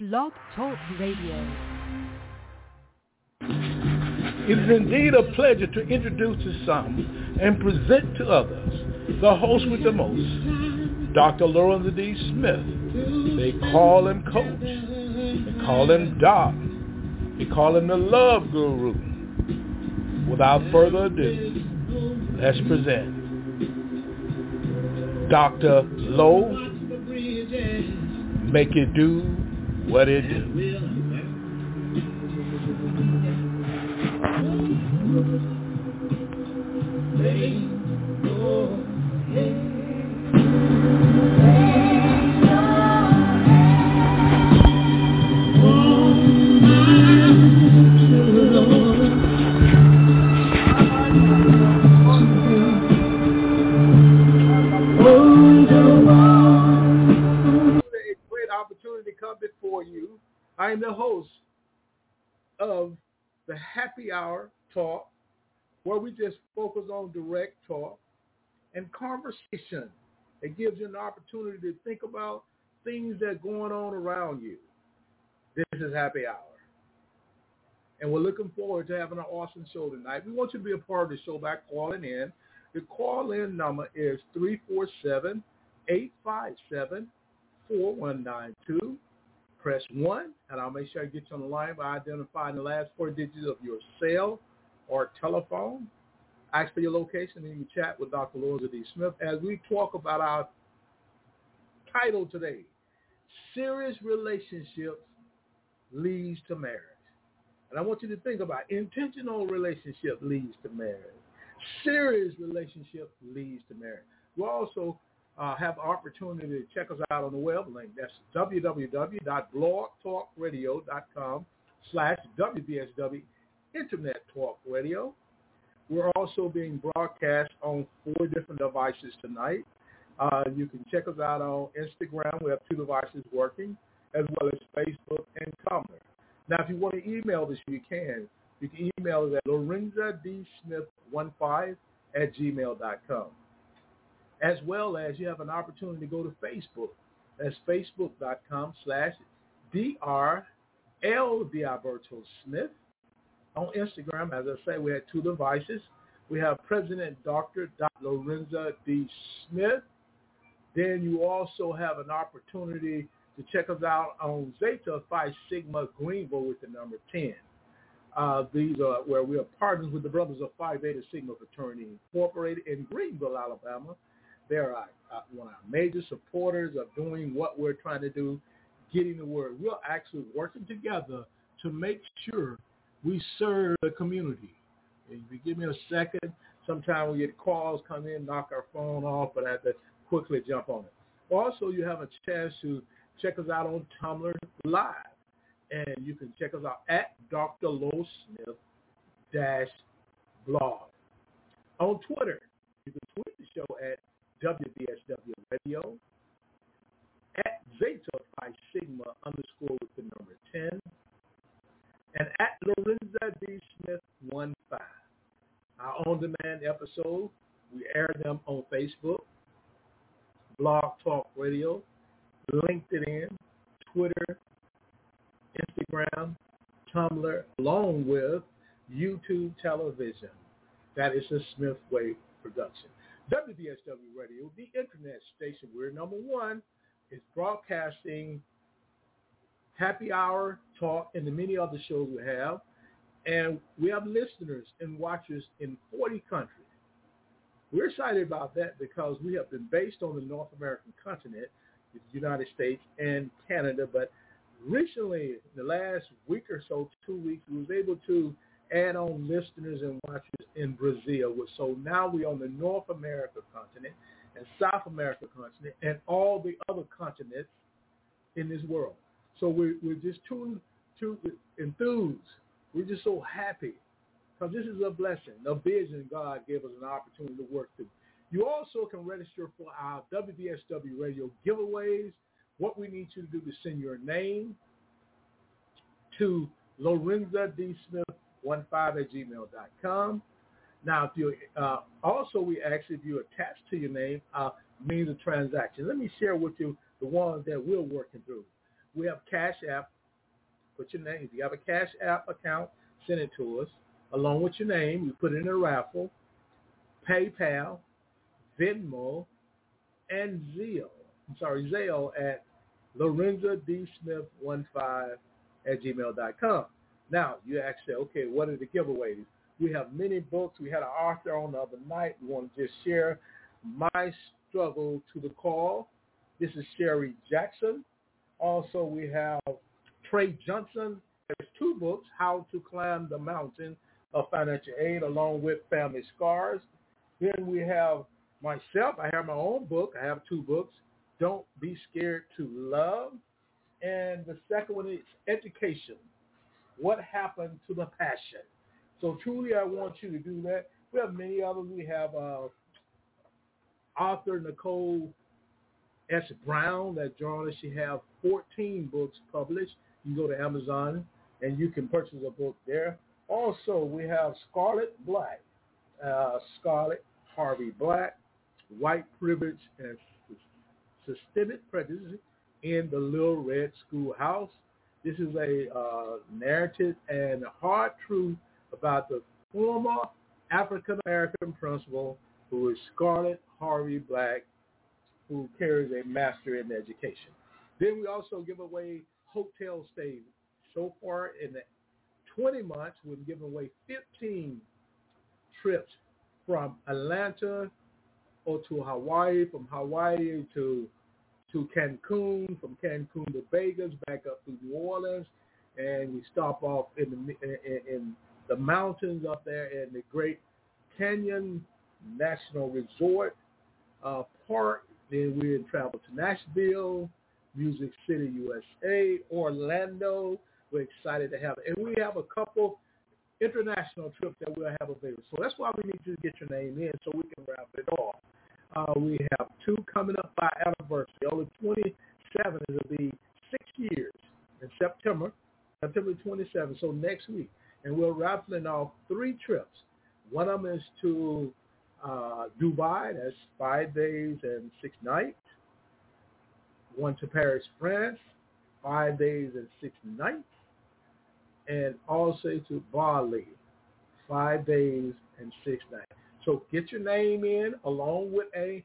Blog Talk Radio. It is indeed a pleasure to introduce to some and present to others the host with the most, Dr. Lorenzo D. Smith. They call him Coach. They call him Doc. They call him the Love Guru. Without further ado, let's present Dr. Low. Make it do what it do. I am the host of the Happy Hour Talk, where we just focus on direct talk and conversation. It gives you an opportunity to think about things that are going on around you. This is Happy Hour. And we're looking forward to having an awesome show tonight. We want you to be a part of the show by calling in. The call-in number is 347-857-4192. Press 1, and I'll make sure I get you on the line by identifying the last 4 digits of your cell or telephone. Ask for your location, and you can chat with Dr. Lorenzo D. Smith as we talk about our title today, Serious Relationships Leads to Marriage. And I want you to think about intentional relationship leads to marriage. Serious relationship leads to marriage. We'll also have the opportunity to check us out on the web link. That's www.blogtalkradio.com/WBSW Internet Talk Radio. We're also being broadcast on 4 different devices tonight. You can check us out on Instagram. We have 2 devices working, as well as Facebook and Tumblr. Now, if you want to email us, you can. You can email us at lorenzodsmith15@gmail.com. As well as you have an opportunity to go to Facebook. That's facebook.com/DrLDiberto-Smith. On Instagram, as I say, we had 2 devices. We have President Dr. Lorenzo D. Smith. Then you also have an opportunity to check us out on Zeta Phi Sigma Greenville with the number 10. These are where we are partners with the Brothers of Phi Beta Sigma Fraternity Incorporated in Greenville, Alabama. They're one of our major supporters of doing what we're trying to do, getting the word. We're actually working together to make sure we serve the community. And if you give me a second, sometimes we get calls come in, knock our phone off, but I have to quickly jump on it. Also, you have a chance to check us out on Tumblr Live. And you can check us out at Dr. Low Smith-blog. On Twitter, you can tweet the show at WBSW Radio, at Zeta Phi Sigma _ with the number 10, and at Lorenzo D. Smith 15. Our on-demand episodes, we air them on Facebook, Blog Talk Radio, LinkedIn, Twitter, Instagram, Tumblr, along with YouTube television. That is a Smith Wave production. WBSW Radio, the internet station, we're number 1, is broadcasting Happy Hour Talk and the many other shows we have. And we have listeners and watchers in 40 countries. We're excited about that because we have been based on the North American continent, the United States and Canada. But recently, the last week or so, 2 weeks, we was able to add on listeners and watchers in Brazil. So now we're on the North America continent and South America continent and all the other continents in this world. So we're just too enthused. We're just so happy because this is a blessing, a vision God gave us an opportunity to work through. You also can register for our WBSW Radio giveaways. What we need you to do is send your name to Lorenzo D. Smith 15@gmail.com. Now, if you also we ask if you attach to your name means of transaction. Let me share with you the ones that we're working through. We have Cash App. Put your name. If you have a Cash App account, send it to us along with your name. You put it in a raffle. PayPal, Venmo, and Zelle at LorenzoDSmith15 @gmail.com. Now, you ask, okay, what are the giveaways? We have many books. We had an author on the other night. We want to just share My Struggle to the Call. This is Sherry Jackson. Also, we have Trey Johnson. There's 2 books, How to Climb the Mountain of Financial Aid, along with Family Scars. Then we have myself. I have my own book. I have 2 books, Don't Be Scared to Love. And the second one is Education, What Happened to the Passion. So truly, I want you to do that. We have many others. We have author Nicole S. Brown that joined us. She has 14 books published. You can go to Amazon and you can purchase a book there. Also, we have Scarlett Harvey Black, White Privilege and Systemic Prejudice in the Little Red Schoolhouse. This is a narrative and a hard truth about the former African-American principal who is Scarlett Harvey Black, who carries a master in education. Then we also give away hotel stays. So far in the 20 months, we've given away 15 trips from Atlanta or to Hawaii, from Hawaii to Cancun, from Cancun to Vegas, back up to New Orleans, and we stop off in the mountains up there in the Great Canyon National Resort Park. Then we travel to Nashville, Music City, USA, Orlando. We're excited to have it. And we have a couple international trips that we'll have available. So that's why we need you to get your name in so we can wrap it off. We have 2 coming up by anniversary. On the 27th, it'll be 6 years in September 27th, so next week. And we're raffling off 3 trips. One of them is to Dubai. That's 5 days and 6 nights. One to Paris, France, 5 days and 6 nights. And also to Bali, 5 days and 6 nights. So get your name in along with a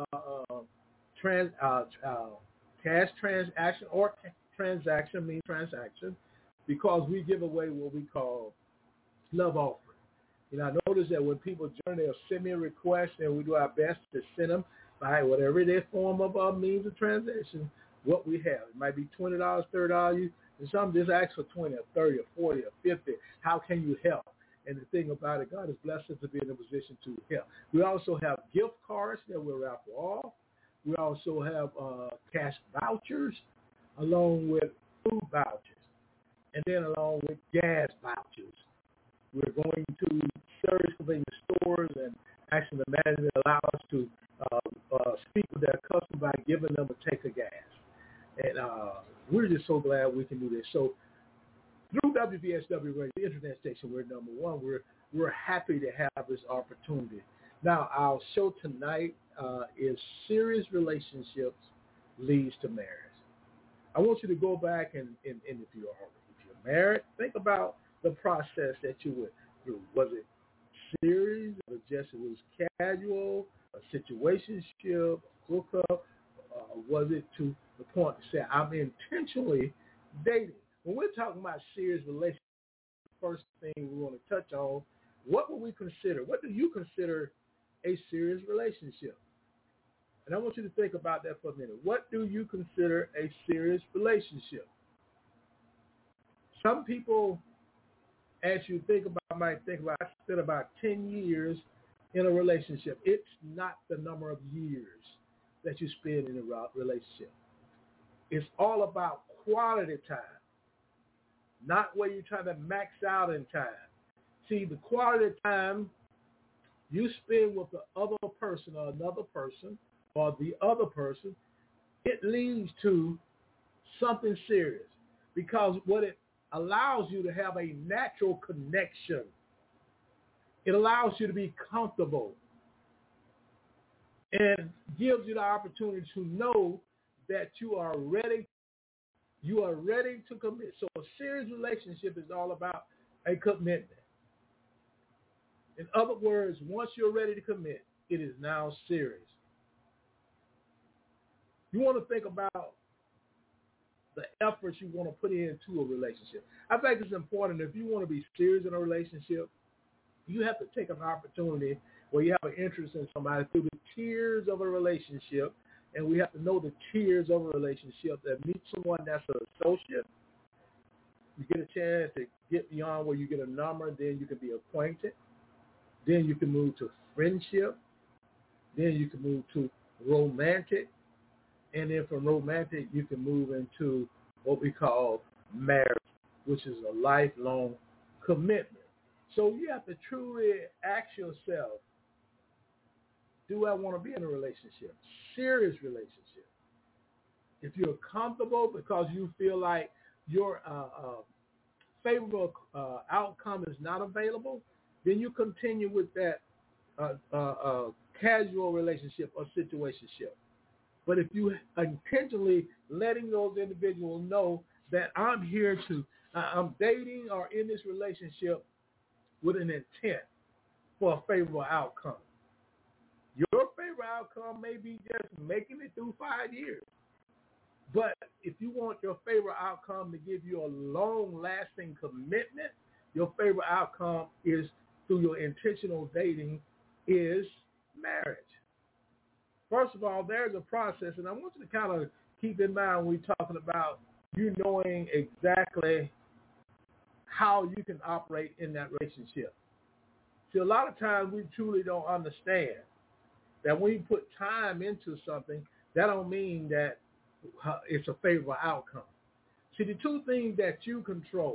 cash transaction or transaction because we give away what we call love offering. You know, I notice that when people join, they'll send me a request and we do our best to send them by whatever it is form of means of transaction, what we have. It might be $20, $30, and some just ask for 20 or 30 or 40 or 50. How can you help? And the thing about it, God has blessed us to be in a position to help. We also have gift cards that we'll raffle off. We also have cash vouchers along with food vouchers, and then along with gas vouchers. We're going to service convenience stores and asking the manager to allow us to speak with their customer by giving them a tank of gas. And we're just so glad we can do this. So through WVSW Radio, the internet station, we're number one. We're happy to have this opportunity. Now, our show tonight is Serious Relationships Leads to Marriage. I want you to go back and if you're married, think about the process that you went through. Was it serious? Or just it was casual? A situationship? A hookup? Was it to the point to say, I'm intentionally dating? When we're talking about serious relationships, the first thing we want to touch on, what would we consider? What do you consider a serious relationship? And I want you to think about that for a minute. What do you consider a serious relationship? Some people, as you might think about, I spent about 10 years in a relationship. It's not the number of years that you spend in a relationship. It's all about quality time, not where you're trying to max out in time. See, the quality time you spend with the other person or another person or the other person, it leads to something serious because what it allows you to have a natural connection. It allows you to be comfortable and gives you the opportunity to know that you are ready You are ready to commit. So a serious relationship is all about a commitment. In other words, once you're ready to commit, it is now serious. You want to think about the efforts you want to put into a relationship. I think it's important if you want to be serious in a relationship, you have to take an opportunity where you have an interest in somebody through the tears of a relationship, and we have to know the tears of a relationship. That meet someone that's an associate, you get a chance to get beyond where you get a number, then you can be acquainted, then you can move to friendship, then you can move to romantic, and then from romantic you can move into what we call marriage, which is a lifelong commitment. So you have to truly ask yourself, do I want to be in a relationship? Serious relationship. If you're comfortable because you feel like your favorable outcome is not available, then you continue with that casual relationship or situationship. But if you intentionally letting those individuals know that I'm here to, I'm dating or in this relationship with an intent for a favorable outcome. Your favorite outcome may be just making it through 5 years. But if you want your favorite outcome to give you a long-lasting commitment, your favorite outcome is through your intentional dating is marriage. First of all, there's a process, and I want you to kind of keep in mind when we're talking about you knowing exactly how you can operate in that relationship. See, a lot of times we truly don't understand that when you put time into something, that don't mean that it's a favorable outcome. See, the two things that you control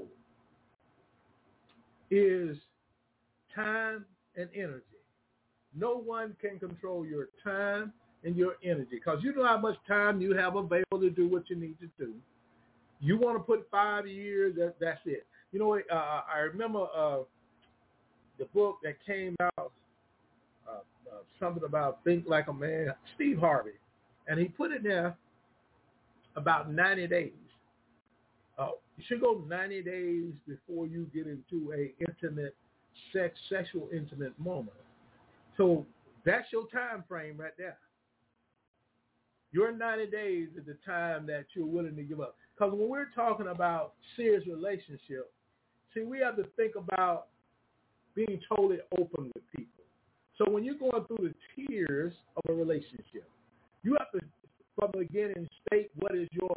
is time and energy. No one can control your time and your energy because you know how much time you have available to do what you need to do. You want to put 5 years, that's it. You know, I remember the book that came out, something about Think Like a Man, Steve Harvey, and he put it there about 90 days. You should go 90 days before you get into a intimate sexual intimate moment. So that's your time frame right there. Your 90 days is the time that you're willing to give up. Because when we're talking about serious relationship, see, we have to think about being totally open with people. So when you're going through the tears of a relationship, you have to, from the beginning, state what is your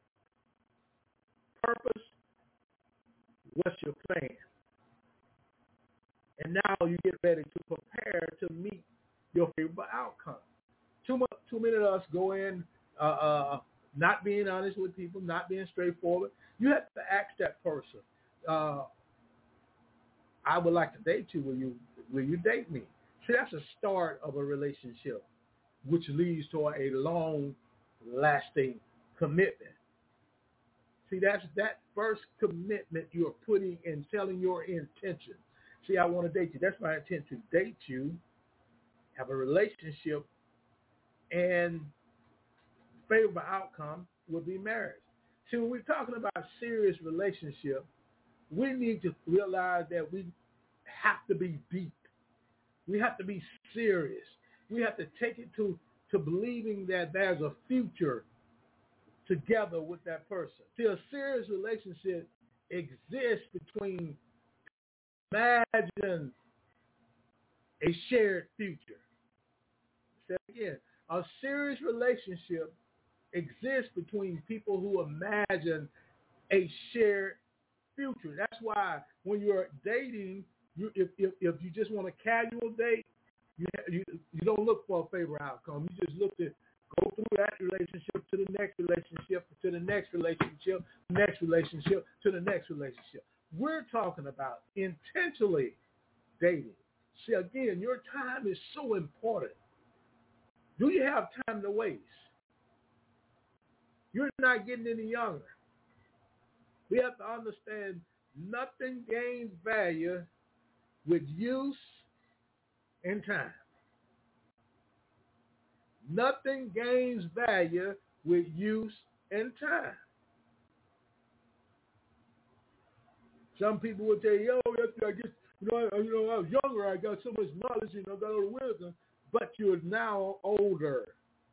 purpose, what's your plan. And now you get ready to prepare to meet your favorite outcome. Too many of us go in not being honest with people, not being straightforward. You have to ask that person, I would like to date you. Will you date me? See, that's a start of a relationship, which leads to a long-lasting commitment. See, that's that first commitment you're putting in telling your intention. See, I want to date you. That's my intent, to date you, have a relationship, and favorable outcome will be marriage. See, when we're talking about serious relationship, we need to realize that we have to be deep. We have to be serious. We have to take it to believing that there's a future together with that person. See, a serious relationship exists between, imagine a shared future. Say it again. A serious relationship exists between people who imagine a shared future. That's why when you're dating, if you just want a casual date, you don't look for a favorable outcome. You just look to go through that relationship to the next relationship, to the next relationship, next relationship, to the next relationship. We're talking about intentionally dating. See, again, your time is so important. Do you have time to waste? You're not getting any younger. We have to understand nothing gains value with use and time. Nothing gains value with use and time. Some people would say, yo, I just, I was younger, I got so much knowledge, got all the wisdom, but you're now older.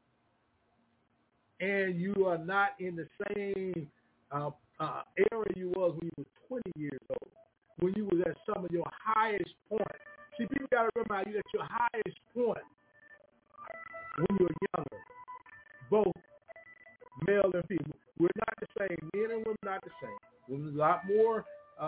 And you are not in the same era you was when you were 20 years old, when you was at some of your highest point. See, people got to remember you at your highest point when you were younger, both male and female. We're not the same. Men and women are not the same. Women's a lot more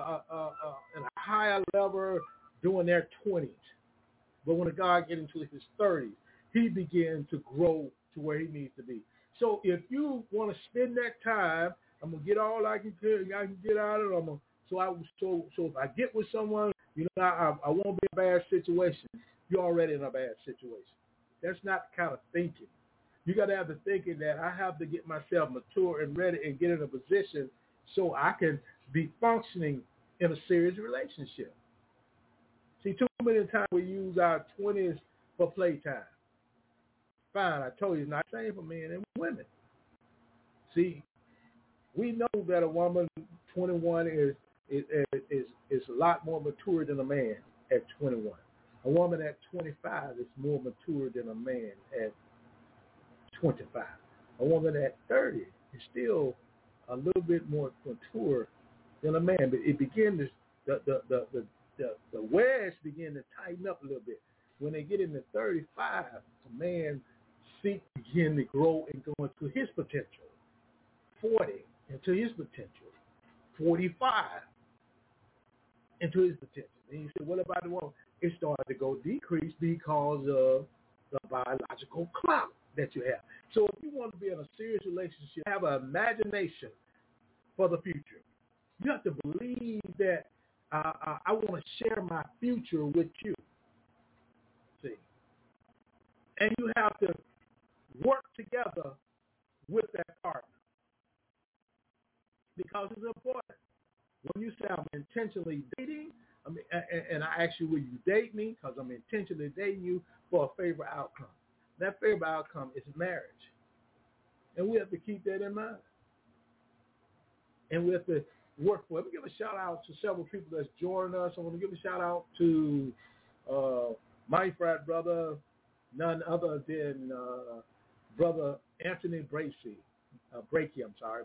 at a higher level during their 20s. But when a guy gets into his 30s, he begins to grow to where he needs to be. So if you want to spend that time, I'm gonna get all I can get out of it. So if I get with someone, I won't be in a bad situation. You're already in a bad situation. That's not the kind of thinking. You got to have the thinking that I have to get myself mature and ready and get in a position so I can be functioning in a serious relationship. See, too many times we use our 20s for playtime. Fine, I told you it's not the same for men and women. See, we know that a woman 21 is a lot more mature than a man at 21. A woman at 25 is more mature than a man at 25. A woman at 30 is still a little bit more mature than a man, but it begins the wedge begin to tighten up a little bit. When they get into 35, a man begin to grow and go into his potential. 40 into his potential. 45 into his potential. And you say, what about the woman? It started to go decrease because of the biological clock that you have. So if you want to be in a serious relationship, have an imagination for the future. You have to believe that I want to share my future with you. See? And you have to work together with that partner because it's important. When you say I'm intentionally dating, and I ask you, will you date me? Because I'm intentionally dating you for a favorable outcome. That favorable outcome is marriage. And we have to keep that in mind. And we have to work for it. Let me give a shout out to several people that's joining us. I want to give a shout out to my frat brother, none other than Brother Anthony Bracey. Breaky.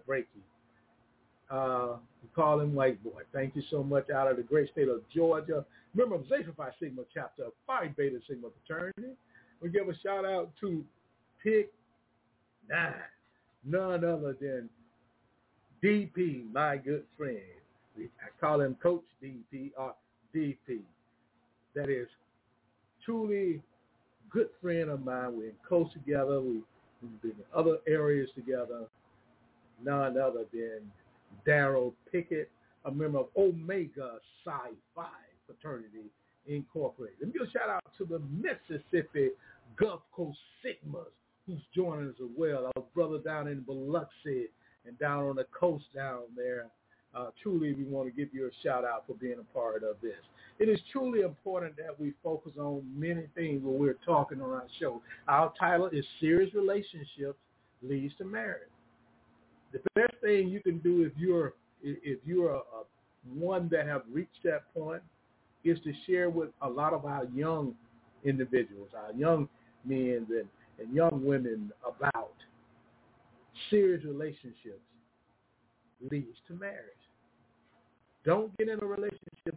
We call him White Boy. Thank you so much out of the great state of Georgia. Member of Zeta Phi Sigma chapter of Phi Beta Sigma fraternity. We give a shout out to Pick 9, none other than DP, my good friend. I call him Coach DP or DP. That is truly good friend of mine. We're close together. We've been in other areas together. None other than Daryl Pickett, a member of Omega Psi Phi Fraternity Incorporated. Let me give a shout out to the Mississippi Gulf Coast Sigmas who's joining us as well. Our brother down in Biloxi and down on the coast down there. Truly, we want to give you a shout out for being a part of this. It is truly important that we focus on many things when we're talking on our show. Our title is Serious Relationships Leads to Marriage. The best thing you can do if you're one that have reached that point is to share with a lot of our young individuals, our young men and young women about serious relationships leads to marriage. Don't get in a relationship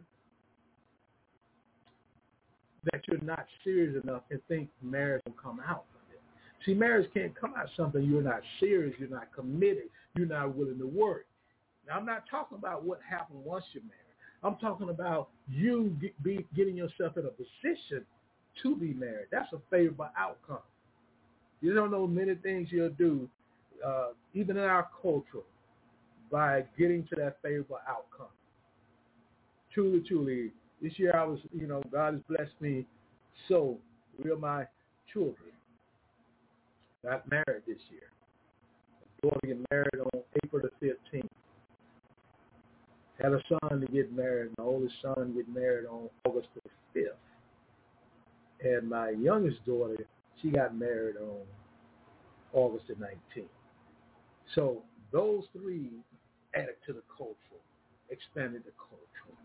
that you're not serious enough and think marriage will come out from it. See, marriage can't come out something you're not serious, you're not committed, you're not willing to work. Now, I'm not talking about what happened once you're married. I'm talking about you getting yourself in a position to be married. That's a favorable outcome. You don't know many things you'll do, even in our culture, by getting to that favorable outcome. Truly, this year I was, God has blessed me so. Three of my children got married this year. My daughter get married on April the 15th. Had a son to get married. My oldest son get married on August the 5th. And my youngest daughter, she got married on August the 19th. So those three added to the culture, expanded the culture.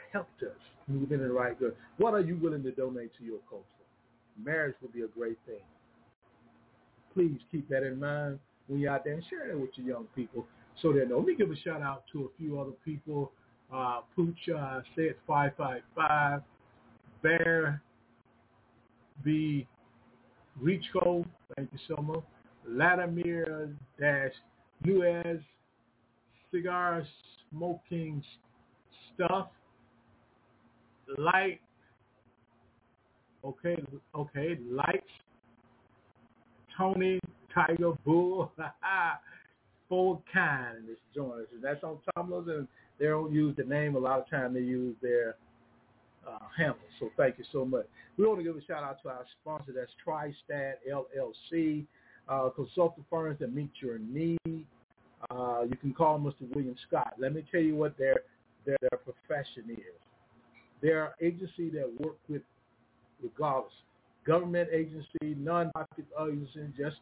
helped us move in the right direction. What are you willing to donate to your culture? Marriage would be a great thing. Please keep that in mind when you're out there and share that with your young people so they know. Let me give a shout out to a few other people. Pooch said 555, Bear B. Richo, thank you so much. Latimer Nuez, Cigar Smoking Stuff, Light, okay, Lights, Tony, Tiger, Bull, Full Kind is joining us. That's on Tumblr, and they don't use the name. A lot of time they use their handle. So thank you so much. We want to give a shout out to our sponsor. That's TriStat LLC, consulting firms that meet your need. You can call Mr. William Scott. Let me tell you what their profession is. They're an agency that work with, regardless, government agency, non-profit agency, just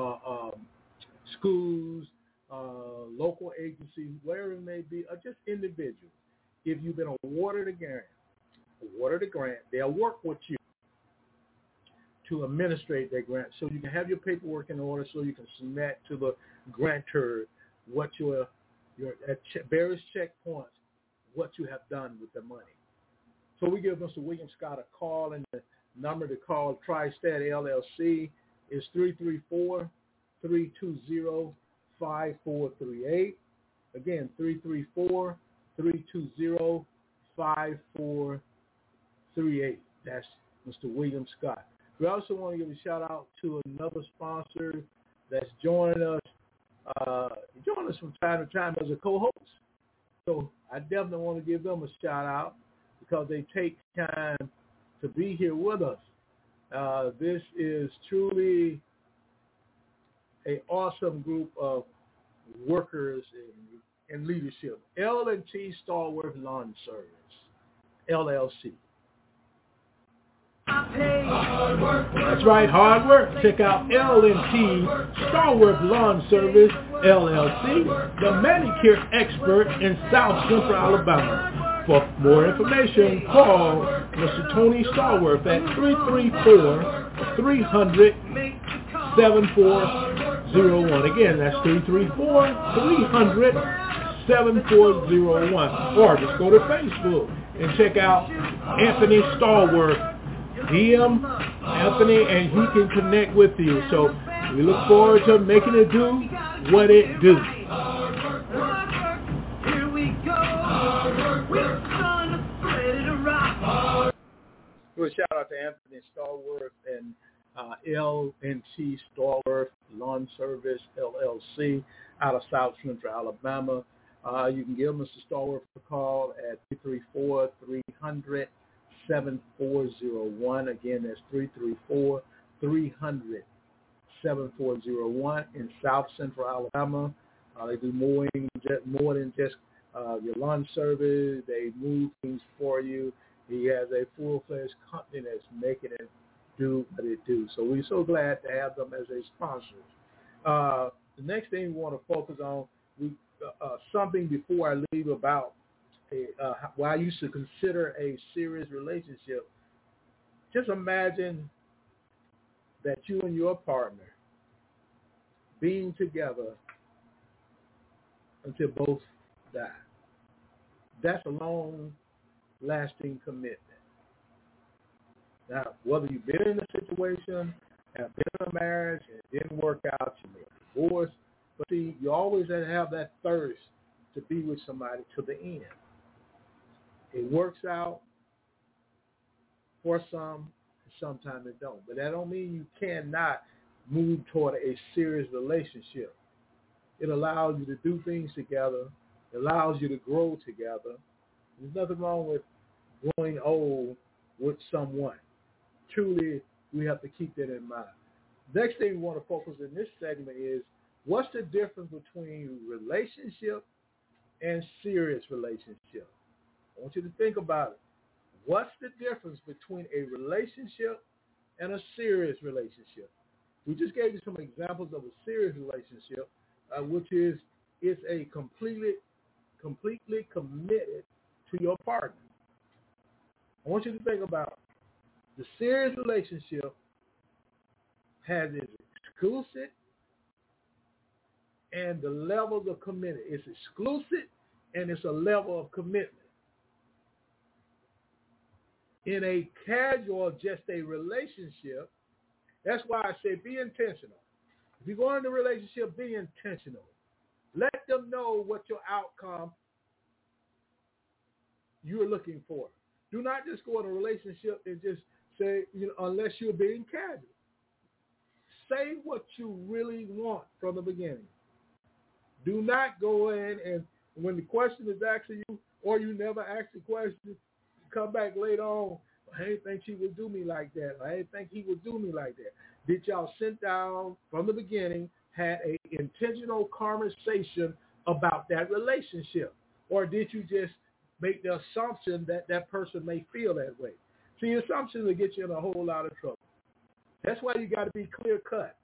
schools, local agencies, wherever it may be, or just individuals. If you've been awarded a grant, they'll work with you to administrate that grant so you can have your paperwork in order so you can submit to the grantor what your at various checkpoints, what you have done with the money. So we give Mr. William Scott a call, and the number to call TriStat LLC is 334-320-5438. Again, 334-320-5438. That's Mr. William Scott. We also want to give a shout out to another sponsor that's joining us. Join us from time to time as a co-host. So I definitely want to give them a shout out because they take time to be here with us. This is truly an awesome group of workers in leadership. L&T Stallworth Lawn Service, LLC. That's right, hard work. Check out L&T Stallworth Lawn Service, LLC, the manicure expert in South Central Alabama. For more information, call Mr. Tony Stallworth at 334-300-7401. Again, that's 334-300-7401. Or just go to Facebook and check out Anthony Stallworth. DM Anthony, and he can connect with you. So we look forward to making it do what it do. Here we go. We're ready to rock. A shout out to Anthony Stallworth and L&T Stallworth Lawn Service LLC out of South Central Alabama. You can give Mr. Stallworth a call at 334-300-7401. Again, that's 334-300-7401 in South Central Alabama. They do more than just your lawn service. They move things for you. He has a full-fledged company that's making it do what it do. So we're so glad to have them as a sponsor. The next thing we want to focus on, something before I leave about why I used to consider a serious relationship. Just imagine that you and your partner being together until both die. That's a long-lasting commitment. Now, whether you've been in a situation, have been in a marriage, and it didn't work out, you may divorce, but see, you always have that thirst to be with somebody to the end. It works out for some, and sometimes it don't. But that don't mean you cannot move toward a serious relationship. It allows you to do things together. It allows you to grow together. There's nothing wrong with growing old with someone. Truly, we have to keep that in mind. Next thing we want to focus in this segment is what's the difference between relationship and serious relationship? I want you to think about it. What's the difference between a relationship and a serious relationship? We just gave you some examples of a serious relationship, which is it's a completely committed to your partner. I want you to think about the serious relationship has its exclusive and the levels of commitment. It's exclusive and it's a level of commitment. In a casual, just a relationship, that's why I say be intentional. If you go into a relationship, be intentional. Let them know what your outcome you're looking for. Do not just go in a relationship and just say, unless you're being casual. Say what you really want from the beginning. Do not go in and when the question is asked of you, or you never ask the question, come back later on, I didn't think she would do me like that. I didn't think he would do me like that. Did y'all sit down from the beginning, had an intentional conversation about that relationship? Or did you just make the assumption that that person may feel that way? See, assumptions will get you in a whole lot of trouble. That's why you got to be clear cut.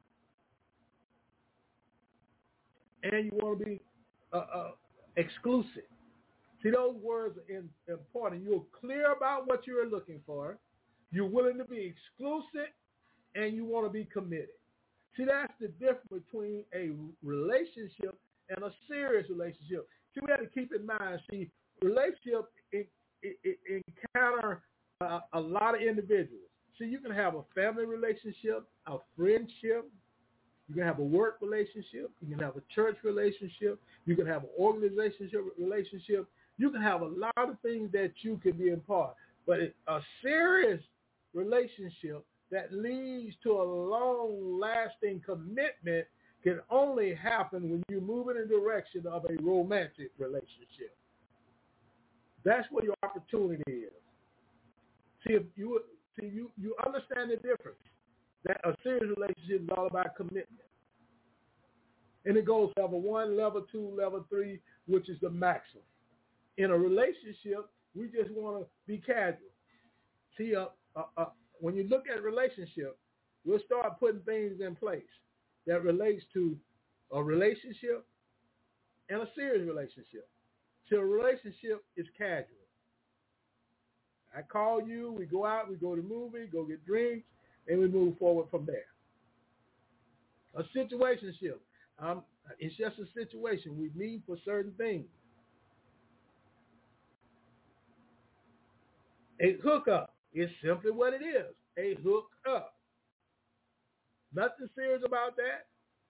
And you want to be exclusive. See, those words are important. You're clear about what you're looking for. You're willing to be exclusive, and you want to be committed. See, that's the difference between a relationship and a serious relationship. See, we have to keep in mind, see, relationship it encounter a lot of individuals. See, you can have a family relationship, a friendship. You can have a work relationship. You can have a church relationship. You can have an organization relationship. You can have a lot of things that you can be in part. But a serious relationship that leads to a long-lasting commitment can only happen when you move in the direction of a romantic relationship. That's where your opportunity is. See, if you understand the difference. That a serious relationship is all about commitment. And it goes level 1, level 2, level 3, which is the maximum. In a relationship, we just want to be casual. See, when you look at relationship, we'll start putting things in place that relates to a relationship and a serious relationship. So a relationship is casual. I call you, we go out, we go to the movie, go get drinks, and we move forward from there. A situationship, it's just a situation. We meet for certain things. A hookup is simply what it is, a hookup. Nothing serious about that.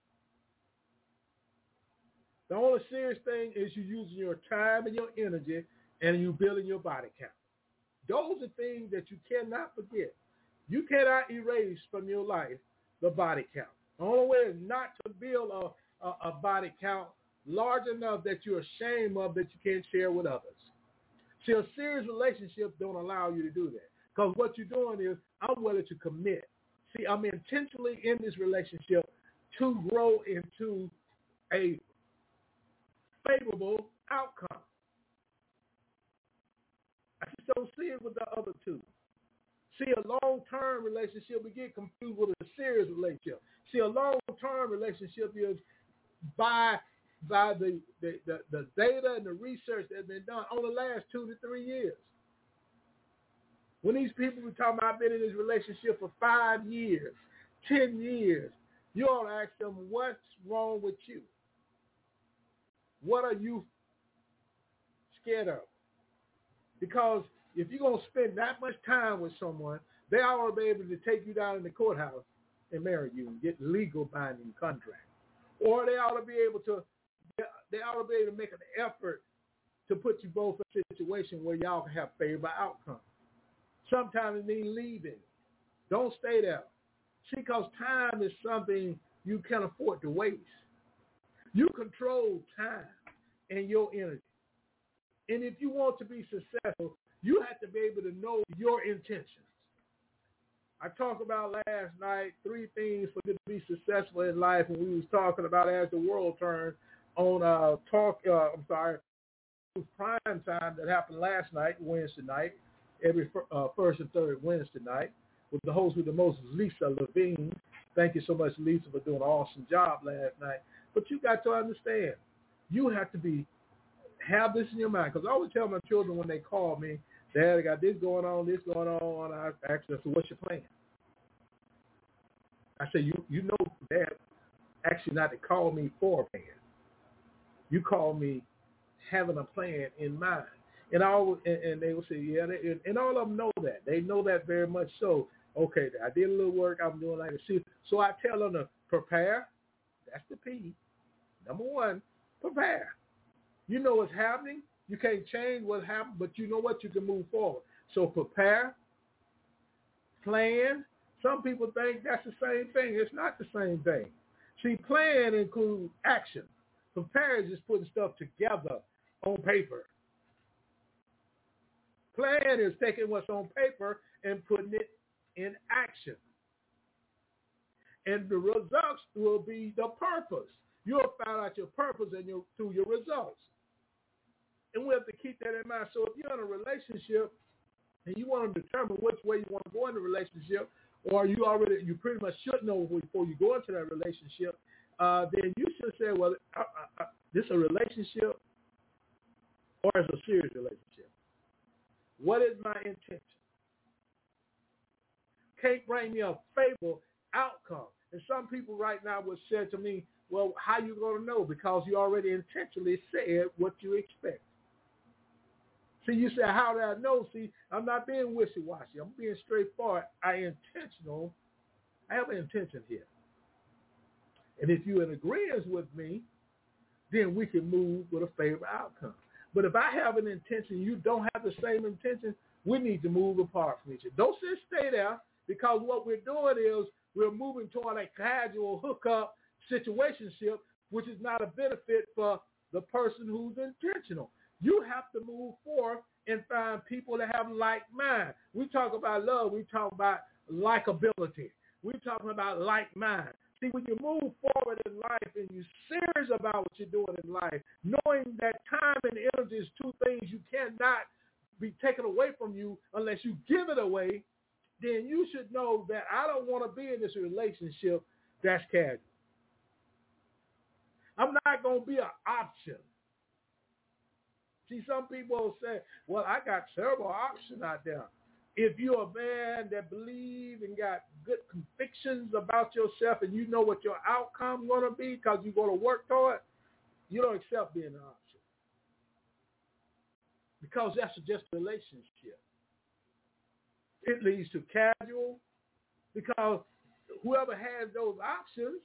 The only serious thing is you using your time and your energy and you building your body count. Those are things that you cannot forget. You cannot erase from your life the body count. The only way is not to build a body count large enough that you're ashamed of that you can't share with others. See, a serious relationship don't allow you to do that. Because what you're doing is, I'm willing to commit. See, I'm intentionally in this relationship to grow into a favorable outcome. I just don't see it with the other two. See, a long-term relationship, we get confused with a serious relationship. See, a long-term relationship is by the data and the research that's been done only lasts 2 to 3 years. When these people were talking about I've been in this relationship for 5 years, 10 years, you ought to ask them, what's wrong with you? What are you scared of? Because if you're going to spend that much time with someone, they ought to be able to take you down in the courthouse and marry you and get legal binding contract. Or they ought to be able to make an effort to put you both in a situation where y'all can have favorable outcomes. Sometimes it means leaving. Don't stay there. See, because time is something you can't afford to waste. You control time and your energy. And if you want to be successful, you have to be able to know your intentions. I talked about last night 3 things for you to be successful in life, and we was talking about as the world turned on prime time that happened last night, Wednesday night, every first and third Wednesday night, with the host with the most, Lisa Levine. Thank you so much, Lisa, for doing an awesome job last night. But you got to understand, you have to have this in your mind. Because I always tell my children when they call me, Dad, I got this going on. I asked her, so what's your plan? I said, you know, Dad, actually not to call me for a plan. You call me having a plan in mind. And they will say, yeah, and all of them know that. They know that very much so. Okay, I did a little work. I'm doing like this. So I tell them to prepare. That's the P. Number one, prepare. You know what's happening. You can't change what happened, but you know what? You can move forward. So prepare, plan. Some people think that's the same thing. It's not the same thing. See, plan includes action. Prepare is just putting stuff together on paper. Plan is taking what's on paper and putting it in action. And the results will be the purpose. You'll find out your purpose through your results. And we have to keep that in mind. So if you're in a relationship and you want to determine which way you want to go in the relationship, or you pretty much should know before you go into that relationship, then you should say, well, this is a relationship or is a serious relationship? What is my intention? Can't bring me a favorable outcome. And some people right now would say to me, well, how you going to know? Because you already intentionally said what you expect. See, you say, how do I know? See, I'm not being wishy-washy. I'm being straightforward. I have an intention here. And if you're in agreement with me, then we can move with a favorable outcome. But if I have an intention, you don't have the same intention, we need to move apart from each other. Don't stay there, because what we're doing is we're moving toward a casual hookup situationship, which is not a benefit for the person who's intentional. You have to move forward and find people that have like mind. We talk about love. We talk about likability. We're talking about like mind. See, when you move forward in life and you're serious about what you're doing in life, knowing that time and energy is two things you cannot be taken away from you unless you give it away, then you should know that I don't want to be in this relationship that's casual. I'm not going to be an option. See, some people will say, well, I got several options out there. If you're a man that believes and got good convictions about yourself and you know what your outcome is going to be because you're going to work toward it, you don't accept being an option. Because that's just a relationship. It leads to casual, because whoever has those options,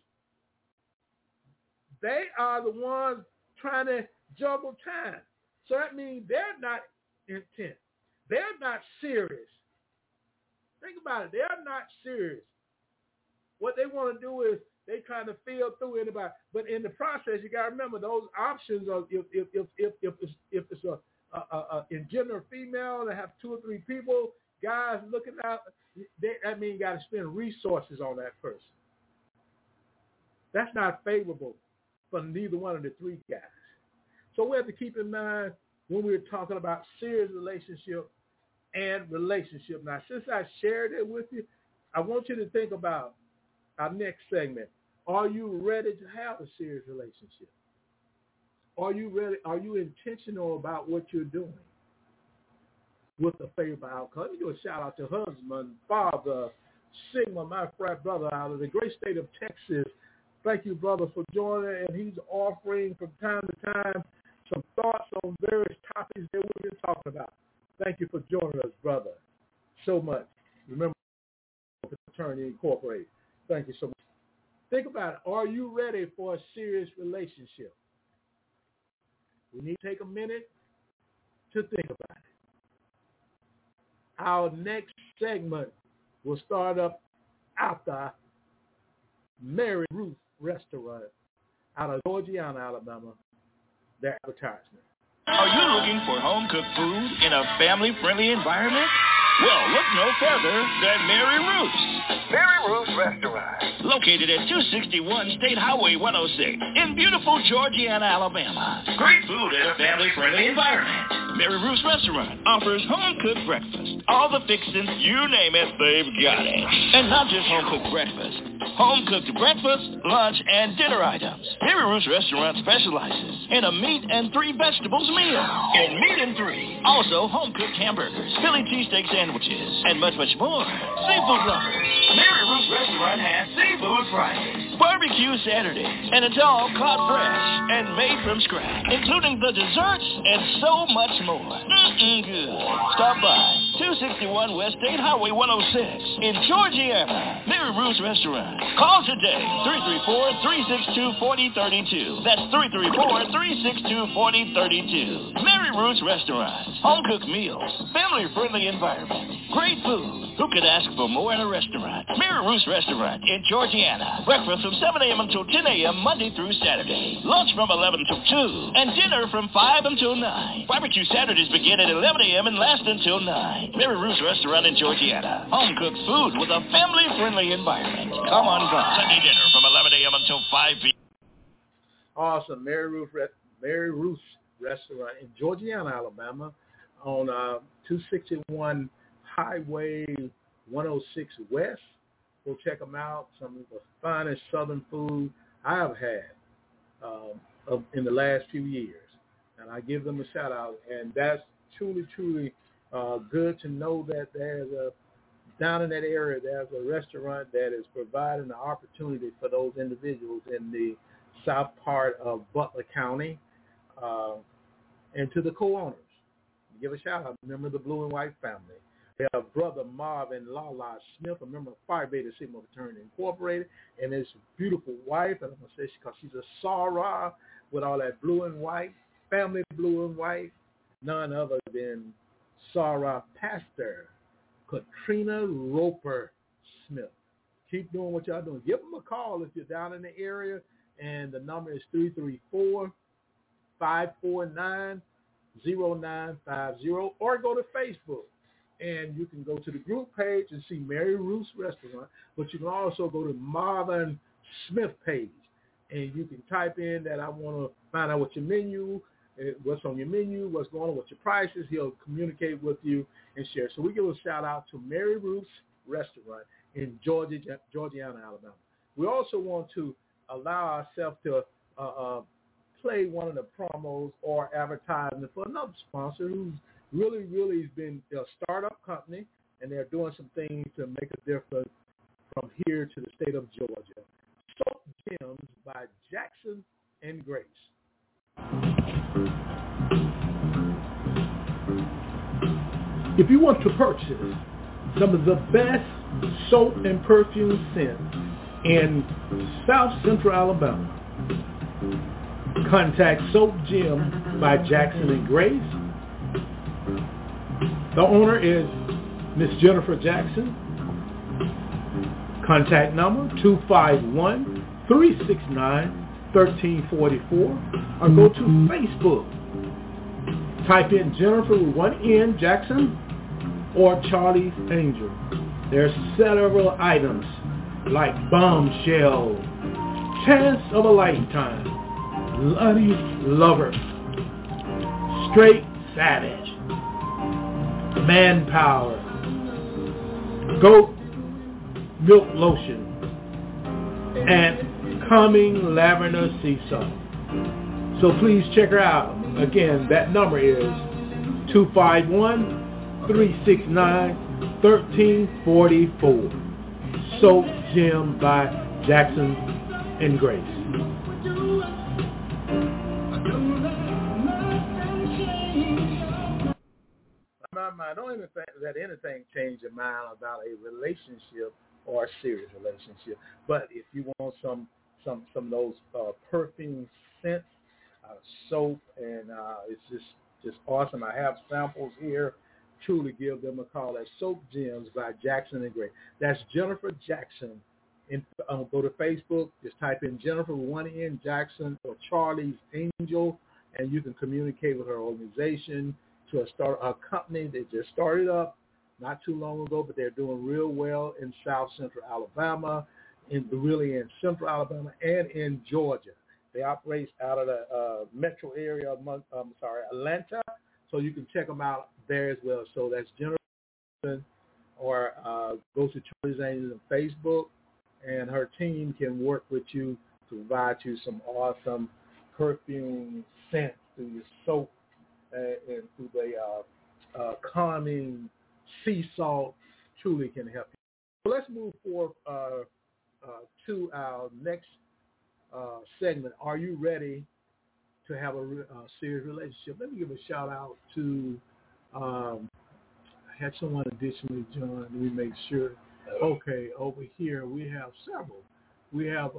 they are the ones trying to juggle time. So that means they're not intent. They're not serious. Think about it. They're not serious. What they want to do is they trying to feel through anybody. But in the process, you got to remember those options are if it's a in gender female that have 2 or 3 people, guys looking out, that means you got to spend resources on that person. That's not favorable for neither one of the 3 guys. So we have to keep in mind when we're talking about serious relationship and relationship. Now, since I shared it with you, I want you to think about our next segment. Are you ready to have a serious relationship? Are you ready? Are you intentional about what you're doing with a favorable outcome? Let me do a shout out to husband, father, Sigma, my frat brother out of the great state of Texas. Thank you, brother, for joining. And he's offering from time to time some thoughts on various topics that we've been talking about. Thank you for joining us, brother, so much. Remember, Fraternity Incorporated. Thank you so much. Think about it. Are you ready for a serious relationship? We need to take a minute to think about it. Our next segment will start up after Mary Ruth Restaurant out of Georgiana, Alabama, their advertisement. Are you looking for home-cooked food in a family-friendly environment? Well, look no further than Mary Ruth's. Mary Ruth's Restaurant. Located at 261 State Highway 106 in beautiful Georgiana, Alabama. Great food in a family-friendly environment. Mary Ruth's Restaurant offers home-cooked breakfast. All the fixings, you name it, they've got it. And not just home-cooked breakfast. Home-cooked breakfast, lunch, and dinner items. Mary Ruth's Restaurant specializes in a meat and 3 vegetables meal. In meat and 3. Also, home-cooked hamburgers, Philly cheesesteak sandwiches, and much, much more. Seafood lovers. Mary Ruth's Restaurant has Seafood Fridays, Barbecue Saturdays, and it's all caught fresh and made from scratch, including the desserts and so much more. Good. Stop by 261 West State Highway 106 in Georgiana. Mary Ruth's Restaurant. Call today, 334-362-4032. That's 334-362-4032. Mary Ruth's Restaurant. Home-cooked meals, family-friendly environment, great food. Who could ask for more in a restaurant? Mary Ruth's Restaurant in Georgiana. Breakfast from 7 a.m. until 10 a.m. Monday through Saturday. Lunch from 11 till 2. And dinner from 5 until 9. Barbecue Saturdays begin at 11 a.m. and last until 9. Mary Ruth's Restaurant in Georgiana. Home-cooked food with a family-friendly environment. Come on by. Sunday dinner from 11 a.m. until 5 p.m. Awesome. Mary Ruth's Restaurant in Georgiana, Alabama on 261 Highway 106 West. Go check them out. Some of the finest Southern food I have had in the last few years. And I give them a shout out. And that's truly, truly good to know that there's down in that area, there's a restaurant that is providing an opportunity for those individuals in the south part of Butler County, and to the co-owners. Give a shout out. Remember the Blue and White family. They have brother Marvin Lala Smith, a member of Phi Beta Sigma Fraternity Incorporated, and his beautiful wife, and I'm going to say because she's a Sarah with all that blue and white, family blue and white, none other than Sarah Pastor Katrina Roper Smith. Keep doing what y'all doing. Give them a call if you're down in the area, and the number is 334-549-0950, or go to Facebook. And you can go to the group page and see Mary Ruth's Restaurant, but you can also go to Marvin Smith page, and you can type in that I want to find out what your menu, what's on your menu, what's going on, what your prices. He'll communicate with you and share. So we give a shout out to Mary Ruth's Restaurant in Georgiana, Alabama. We also want to allow ourselves to play one of the promos or advertisement for another sponsor who's really has been a startup company, and they're doing some things to make a difference from here to the state of Georgia. Soap Gems by Jackson and Grace. If you want to purchase some of the best soap and perfume scents in South Central Alabama, contact Soap Gems by Jackson and Grace. The owner is Miss Jennifer Jackson. Contact number 251-369-1344, or go to Facebook. Type in Jennifer with one N, Jackson, or Charlie's Angel. There's several items like Bombshell, Chance of a Lifetime, Bloody Lover, Straight Savage, Manpower, Goat Milk Lotion, and Calming Lavender Sea Salt. So please check her out. Again, that number is 251-369-1344. Soap Gem by Jackson and Grace. Don't even think that anything change your mind about a relationship or a serious relationship. But if you want some of those perfume scents, soap, and it's just awesome. I have samples here. Truly give them a call at Soap Gems by Jackson and Gray. That's Jennifer Jackson. Go to Facebook. Just type in Jennifer with one N, Jackson, or Charlie's Angel, and you can communicate with her organization. To start a company that just started up not too long ago, but they're doing real well in South Central Alabama, in Central Alabama and in Georgia. They operate out of the metro area of Atlanta, so you can check them out there as well. So that's Jennifer, or go to Charlie's Angels on Facebook, and her team can work with you to provide you some awesome perfume scent through your soap and through the calming sea salt. Truly can help you. So let's move forward to our next segment. Are you ready to have a serious relationship? Let me give a shout out to I had someone additionally join. Let me make sure. Okay, over here we have several. We have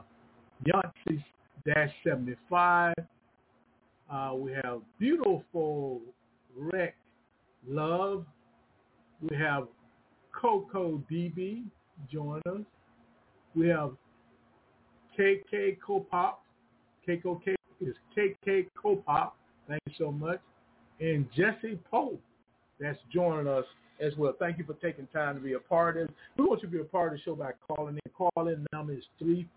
Yancey-75. We have Beautiful Rec Love. We have Coco DB join us. We have KK Copop. KK is KK Copop. Thank you so much. And Jesse Pope, that's joining us as well. Thank you for taking time to be a part of it. We want you to be a part of the show by calling in. Call-in number is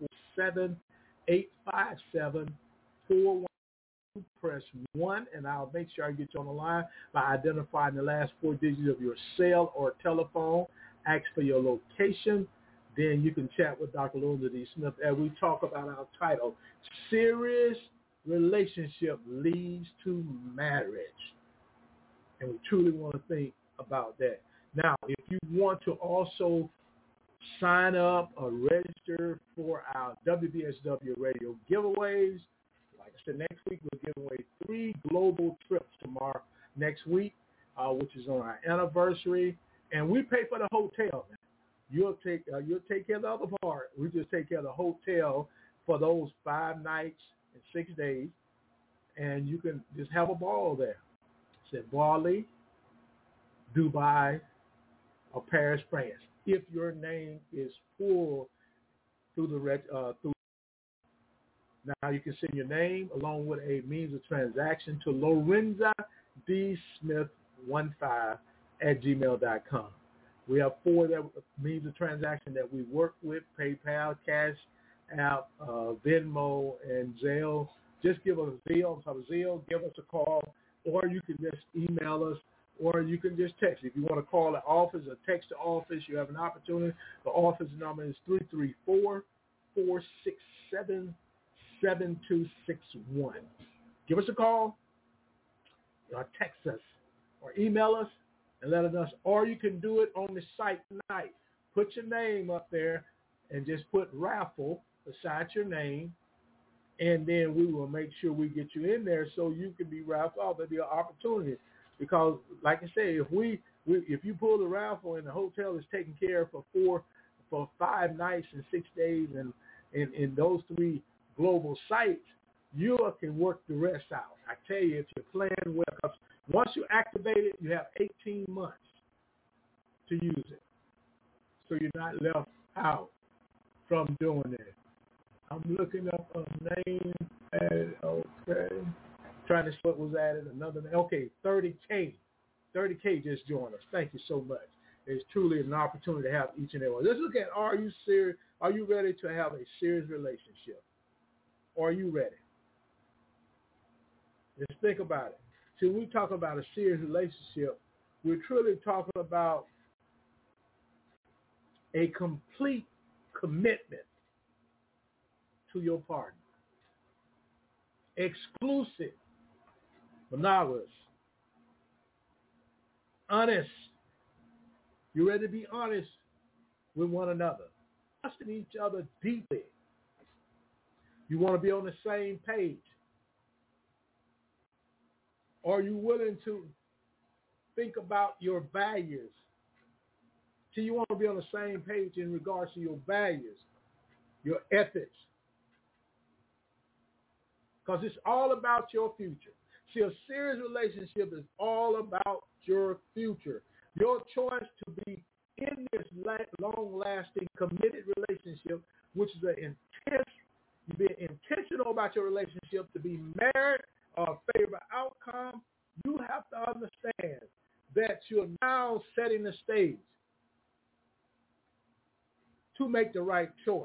347-857-41. Press 1, and I'll make sure I get you on the line by identifying the last 4 digits of your cell or telephone. Ask for your location. Then you can chat with Dr. Lorenzo D. Smith as we talk about our title, Serious Relationship Leads to Marriage. And we truly want to think about that. Now, if you want to also sign up or register for our WBSW radio giveaways, like I said, next week we'll give away 3 global trips tomorrow next week, which is on our anniversary, and we pay for the hotel. You'll take care of the other part. We just take care of the hotel for those 5 nights and 6 days, and you can just have a ball there. It's at Bali, Dubai, or Paris, France. If your name is full through through. Now you can send your name along with a means of transaction to Lorenza D. Smith 15@gmail.com. We have 4 means of transaction that we work with: PayPal, Cash App, Venmo, and Zelle. Just give us Zelle, give us a call, or you can just email us, or you can just text. If you want to call the office or text the office, you have an opportunity. The office number is 334-467-7261. Give us a call, or text us, or email us, and let us know. Or you can do it on the site tonight. Put your name up there and just put raffle beside your name, and then we will make sure we get you in there so you can be raffled off. There'll be an opportunity. Because, like I say, if you pull the raffle and the hotel is taken care of for 5 nights and 6 days, and in those 3 global sites, you can work the rest out. I tell you, if you're playing well, because once you activate it, you have 18 months to use it. So you're not left out from doing it. I'm looking up a name, okay. Trying to see what was added. Another name. Okay, 30K. 30K just joined us. Thank you so much. It's truly an opportunity to have each and every one. Let's look at, are you serious? Are you ready to have a serious relationship? Are you ready? Just think about it. See, when we talk about a serious relationship, we're truly talking about a complete commitment to your partner. Exclusive, monogamous, honest. You're ready to be honest with one another, trusting each other deeply. You want to be on the same page. Are you willing to think about your values? So you want to be on the same page in regards to your values, your ethics. Because it's all about your future. See, a serious relationship is all about your future. Your choice to be in this long-lasting, committed relationship, which is you be intentional about your relationship to be married or favor outcome. You have to understand that you're now setting the stage to make the right choice.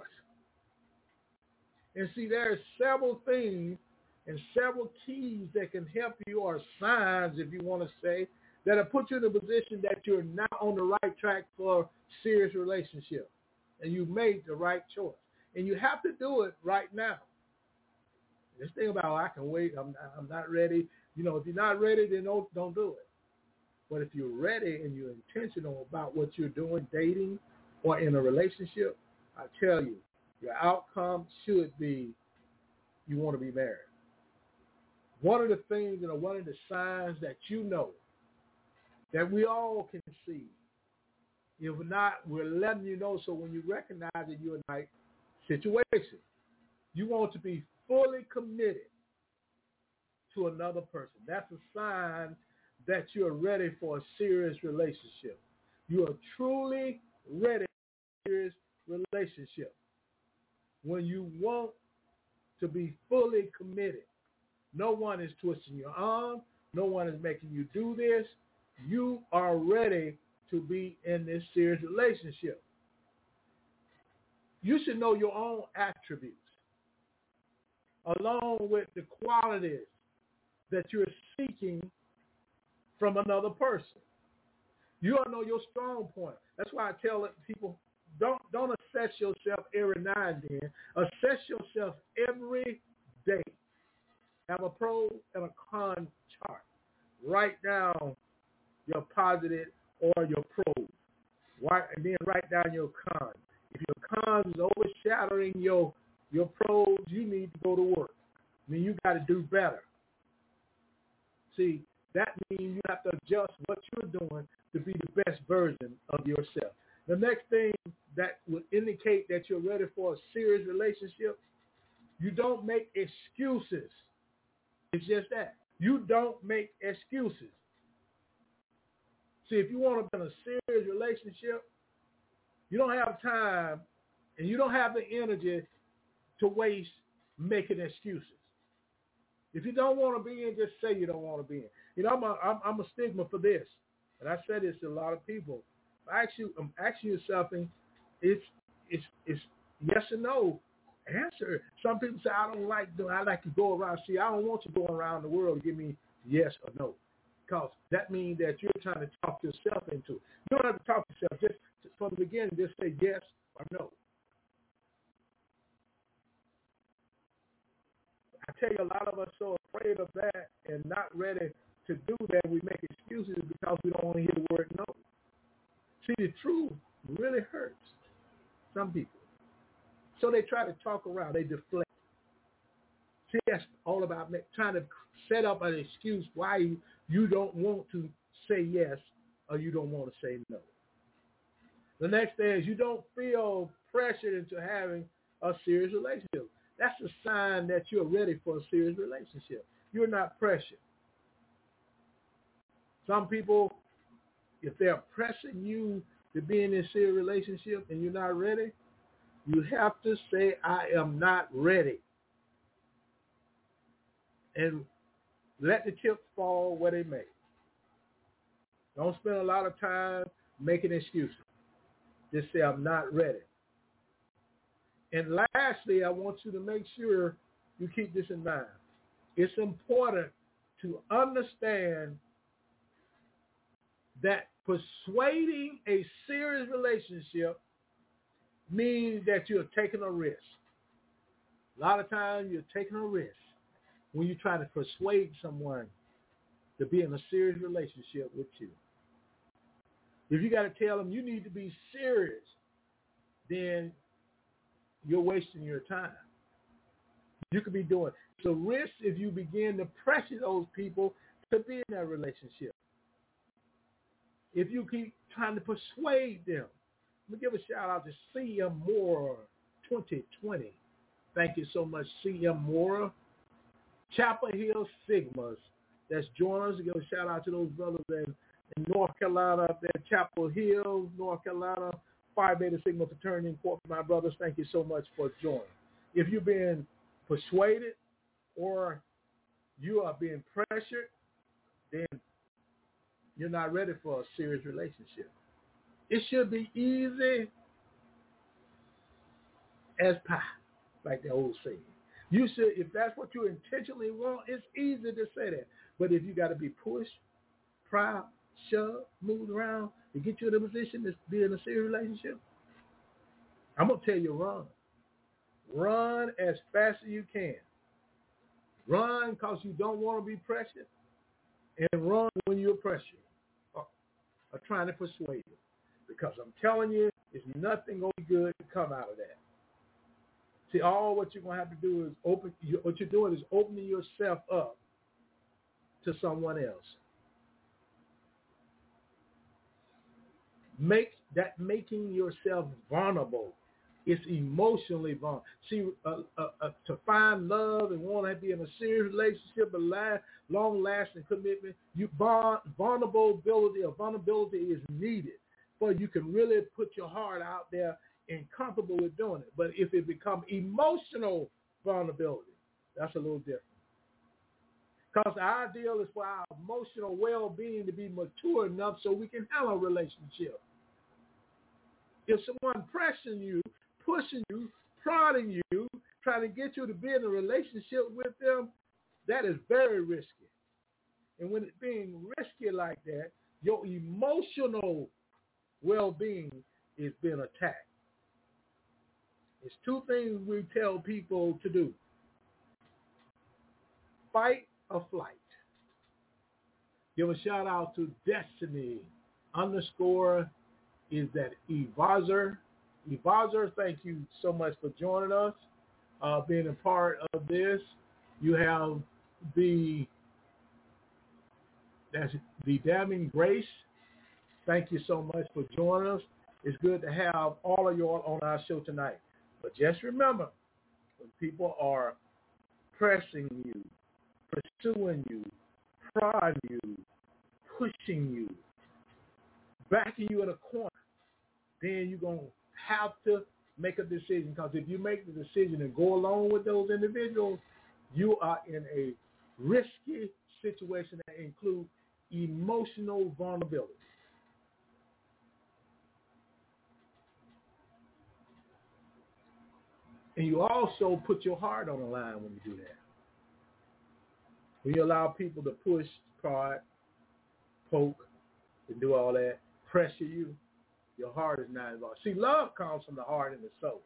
And see, there are several things and several keys that can help you, or signs, if you want to say, that'll put you in a position that you're now on the right track for a serious relationship. and you made the right choice. And you have to do it right now. This thing about, I can wait, I'm not ready. You know, if you're not ready, then don't do it. But if you're ready and you're intentional about what you're doing, dating or in a relationship, I tell you, your outcome should be you want to be married. One of the things, one of the signs that you know that we all can see, if not, we're letting you know, so when you recognize that you're in the right situation, you want to be fully committed to another person. That's a sign that you're ready for a serious relationship. You are truly ready for a serious relationship when you want to be fully committed. No one is twisting your arm. No one is making you do this. You are ready to be in this serious relationship. You should know your own attributes along with the qualities that you're seeking from another person. You ought to know your strong point. That's why I tell people, don't assess yourself every now and then. Assess yourself every day. Have a pro and a con chart. Write down your positive or your pros. And then write down your cons. If your cons is overshadowing your pros, you need to go to work. I mean, you got to do better. See, that means you have to adjust what you're doing to be the best version of yourself. The next thing that would indicate that you're ready for a serious relationship, you don't make excuses. It's just that. You don't make excuses. See, if you want to be in a serious relationship, you don't have time and you don't have the energy to waste making excuses. If you don't want to be in, just say you don't want to be in. You know, I'm a stigma for this, and I say this to a lot of people. I'm asking you something. It's yes or no. Answer. Some people say, I like to go around. See, I don't want you going around the world to give me yes or no, because that means that you're trying to talk yourself into it. You don't have to talk yourself. Just from the beginning, just say yes or no. I tell you, a lot of us are so afraid of that and not ready to do that. We make excuses because we don't want to hear the word no. See, the truth really hurts some people. So they try to talk around. They deflect. See, that's all about trying to set up an excuse why you don't want to say yes or you don't want to say no. The next thing is you don't feel pressured into having a serious relationship. That's a sign that you're ready for a serious relationship. You're not pressured. Some people, if they're pressing you to be in a serious relationship and you're not ready, you have to say, I am not ready. And let the chips fall where they may. Don't spend a lot of time making excuses. Just say, I'm not ready. And lastly, I want you to make sure you keep this in mind. It's important to understand that persuading a serious relationship means that you're taking a risk. A lot of times you're taking a risk when you're trying to persuade someone to be in a serious relationship with you. If you got to tell them you need to be serious, then you're wasting your time. You could be doing. It's a risk if you begin to pressure those people to be in that relationship. If you keep trying to persuade them. Let me give a shout out to CM Moore 2020. Thank you so much, CM Moore. Chapel Hill Sigmas that's joining us. Give a shout out to those brothers in North Carolina up there, Chapel Hill, North Carolina. Phi Beta Sigma fraternity and corporate, my brothers, thank you so much for joining. If you're being persuaded or you are being pressured, then you're not ready for a serious relationship. It should be easy as pie, like the old saying. You should, if that's what you intentionally want, it's easy to say that. But if you got to be pushed, proud, shoved, moved around to get you in a position to be in a serious relationship, I'm going to tell you, run. Run as fast as you can. Run because you don't want to be pressured, and run when you're pressured or trying to persuade you. Because I'm telling you, it's nothing going to be good to come out of that. See, all what you're going to have to do is what you're doing is opening yourself up to someone else. Making yourself vulnerable. It's emotionally vulnerable. See, to find love and want to be in a serious relationship, a long-lasting commitment, vulnerability is needed, for you can really put your heart out there and comfortable with doing it. But if it becomes emotional vulnerability, that's a little different. Because the ideal is for our emotional well-being to be mature enough so we can handle a relationship. If someone pressing you, pushing you, prodding you, trying to get you to be in a relationship with them, that is very risky. And when it's being risky like that, your emotional well-being is being attacked. It's two things we tell people to do. Fight or flight. Give a shout out to Destiny _ is that Evazer. Evazer, thank you so much for joining us, being a part of this. You have that's the Damning Grace. Thank you so much for joining us. It's good to have all of you on our show tonight. But just remember, when people are pressing you, pursuing you, prodding you, pushing you, backing you in a corner, then you're going to have to make a decision. Because if you make the decision and go along with those individuals, you are in a risky situation that includes emotional vulnerability. And you also put your heart on the line when you do that. When you allow people to push, prod, poke, and do all that, pressure you, your heart is not involved. See, love comes from the heart and the soul.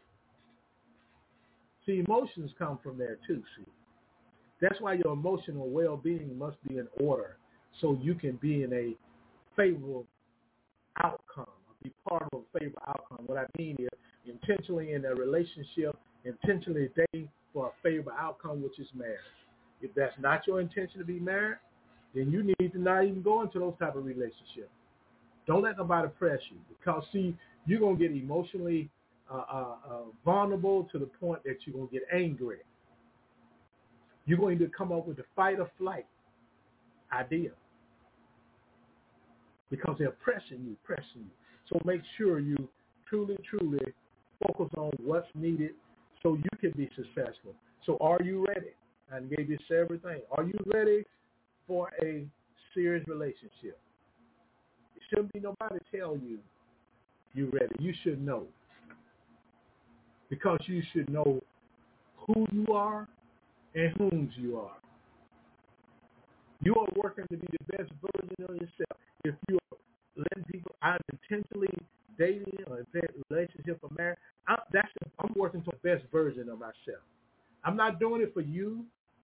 See, emotions come from there too, see. That's why your emotional well-being must be in order so you can be in a favorable outcome, be part of a favorable outcome. What I mean is intentionally in a relationship, intentionally dating for a favorable outcome, which is marriage. If that's not your intention to be married, then you need to not even go into those type of relationships. Don't let nobody press you, because, see, you're going to get emotionally vulnerable to the point that you're going to get angry. You're going to come up with a fight or flight idea because they're pressing you. So make sure you truly focus on what's needed so you can be successful. So are you ready? I gave you everything. Are you ready for a serious relationship? It shouldn't be nobody tell you you're ready. You should know. Because you should know who you are and whom you are. You are working to be the best version of yourself. If you are letting people, I'm intentionally dating or in a relationship or marriage, I'm working to the best version of myself. I'm not doing it for you.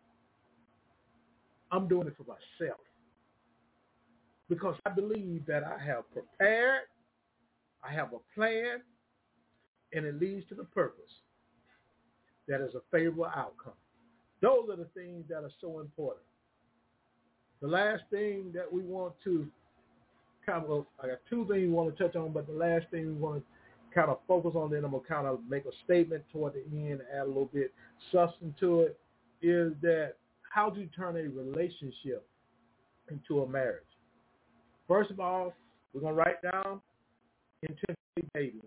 I'm doing it for myself. Because I believe that I have prepared, I have a plan, and it leads to the purpose. That is a favorable outcome. Those are the things that are so important. The last thing that we want to I got two things we want to touch on, but the last thing we want to kind of focus on, then I'm going to kind of make a statement toward the end and add a little bit substance to it, is that how do you turn a relationship into a marriage? First of all, we're going to write down intentionally dating.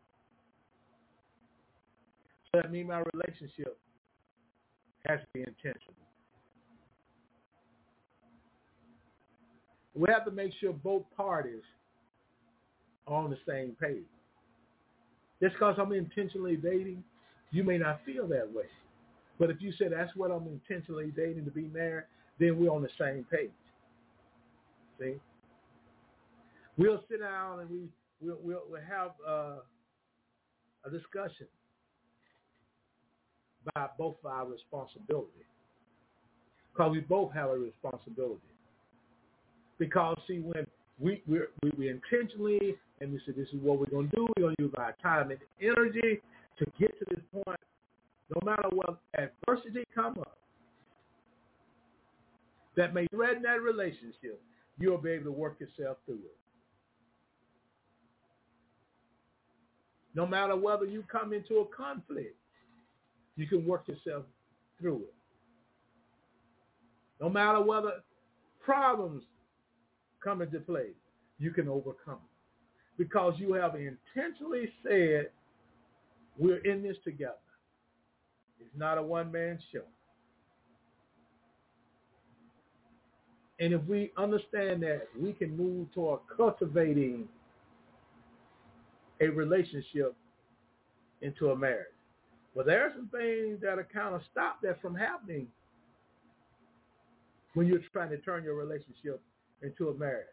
So that means my relationship has to be intentional. We have to make sure both parties are on the same page. Just because I'm intentionally dating, you may not feel that way. But if you say that's what I'm intentionally dating to be married, then we're on the same page. See? We'll sit down and we'll have a discussion about both of our responsibility. Because we both have a responsibility. Because, see, when we intentionally, and we say, this is what we're going to do, we're going to use our time and energy to get to this point, no matter what adversity comes up that may threaten that relationship, you'll be able to work yourself through it. No matter whether you come into a conflict, you can work yourself through it. No matter whether problems come into play, you can overcome it. Because you have intentionally said, we're in this together. It's not a one-man show. And if we understand that, we can move toward cultivating a relationship into a marriage. But there are some things that are kind of stop that from happening when you're trying to turn your relationship into a marriage.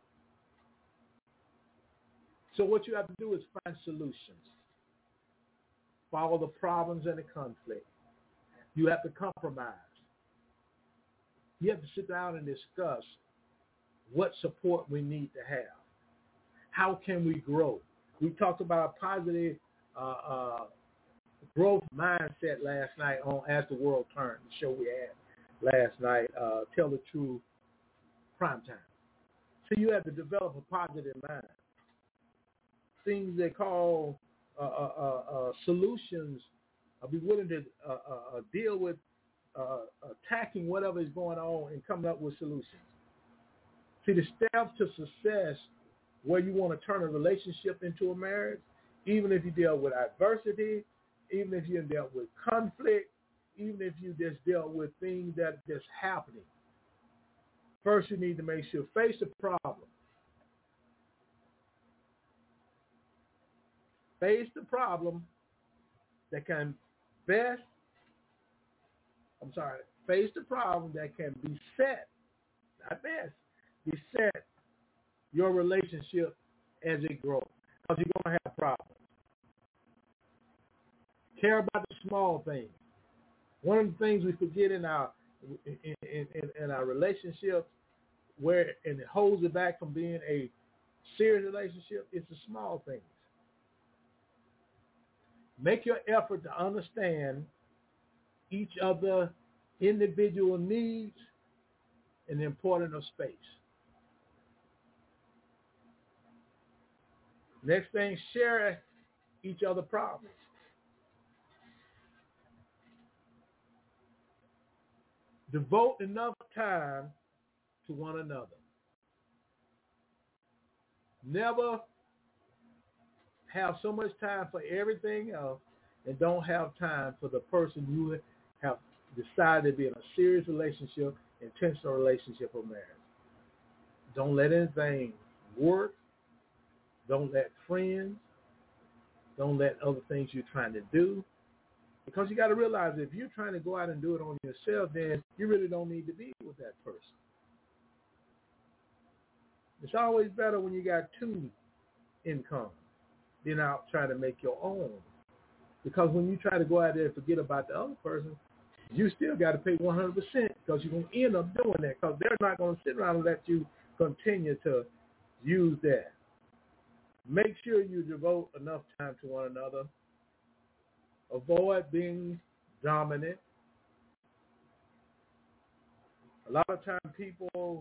So what you have to do is find solutions for all the problems and the conflict. You have to compromise. You have to sit down and discuss what support we need to have. How can we grow? We talked about a positive growth mindset last night on As the World Turns, the show we had last night, Tell the Truth Primetime. So you have to develop a positive mind. Things they call solutions. I'll be willing to deal with attacking whatever is going on and coming up with solutions. See, the steps to success where you want to turn a relationship into a marriage, even if you deal with adversity, even if you deal with conflict, even if you just deal with things that are just happening. First, you need to make sure, face the problem. Face the problem that can face the problem that can beset, not best, beset your relationship as it grows. Because you're going to have problems. Care about the small things. One of the things we forget in our relationships, and it holds it back from being a serious relationship, is the small things. Make your effort to understand each other individual needs and the importance of space. Next thing, share each other problems. Devote enough time to one another. Never have so much time for everything else and don't have time for the person you have decided to be in a serious relationship, intentional relationship or marriage. Don't let anything work. Don't let friends. Don't let other things you're trying to do. Because you got to realize if you're trying to go out and do it on yourself, then you really don't need to be with that person. It's always better when you got two incomes than out trying to make your own. Because when you try to go out there and forget about the other person, you still got to pay 100% because you're going to end up doing that because they're not going to sit around and let you continue to use that. Make sure you devote enough time to one another. Avoid being dominant. A lot of times people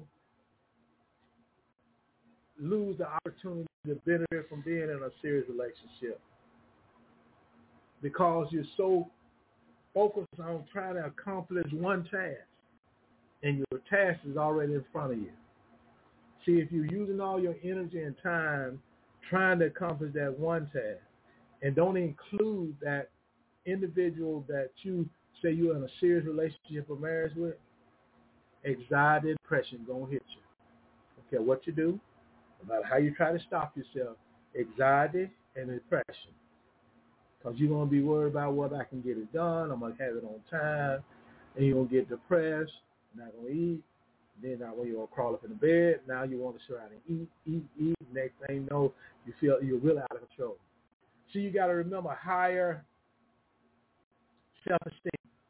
lose the opportunity to benefit from being in a serious relationship because you're so focused on trying to accomplish one task and your task is already in front of you. See, if you're using all your energy and time trying to accomplish that one task and don't include that individual that you say you're in a serious relationship or marriage with, anxiety and depression going to hit you. Okay, what you do, no matter how you try to stop yourself, anxiety and depression. Because you're going to be worried about whether I can get it done, I'm going to have it on time, and you're going to get depressed, not going to eat. Then now when you're going to crawl up in the bed, now you want to sit around and eat. Next thing you know, you feel you're really out of control. See, you got to remember higher self-esteem.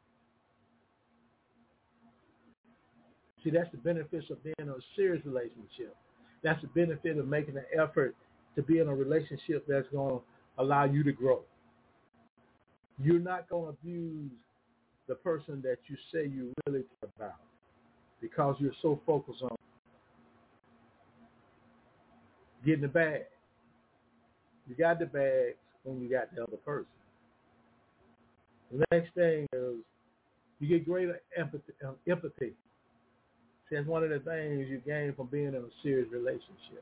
See, that's the benefits of being in a serious relationship. That's the benefit of making an effort to be in a relationship that's going to allow you to grow. You're not going to abuse the person that you say you really care about because you're so focused on getting the bag. You got the bag when you got the other person. The next thing is you get greater empathy. See, that's one of the things you gain from being in a serious relationship.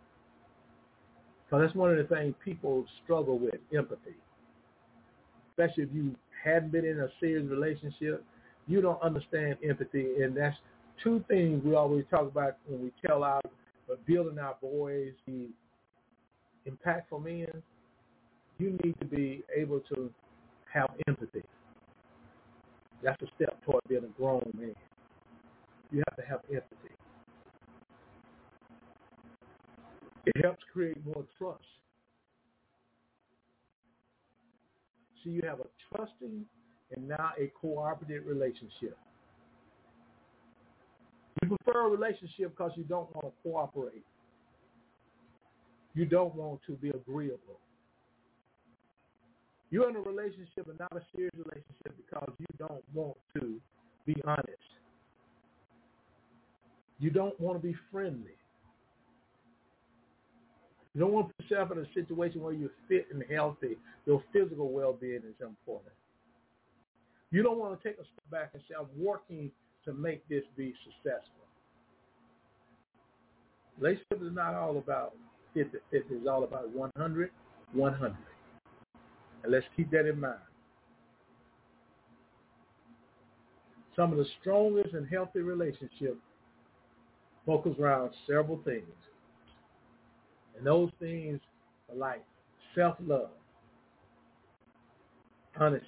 So that's one of the things people struggle with, empathy. Especially if you hadn't been in a serious relationship, you don't understand empathy. And that's two things we always talk about when we tell our building our boys the impactful men. You need to be able to have empathy. That's a step toward being a grown man. You have to have empathy. It helps create more trust. So you have a trusting and now a cooperative relationship. You prefer a relationship because you don't want to cooperate. You don't want to be agreeable. You're in a relationship and not a serious relationship because you don't want to be honest. You don't want to be friendly. You don't want to put yourself in a situation where you're fit and healthy. Your physical well-being is important. You don't want to take a step back and say, I'm working to make this be successful. Relationship is not all about 50-50. It's all about 100-100. And let's keep that in mind. Some of the strongest and healthy relationships focus around several things. And those things are like self-love, honesty,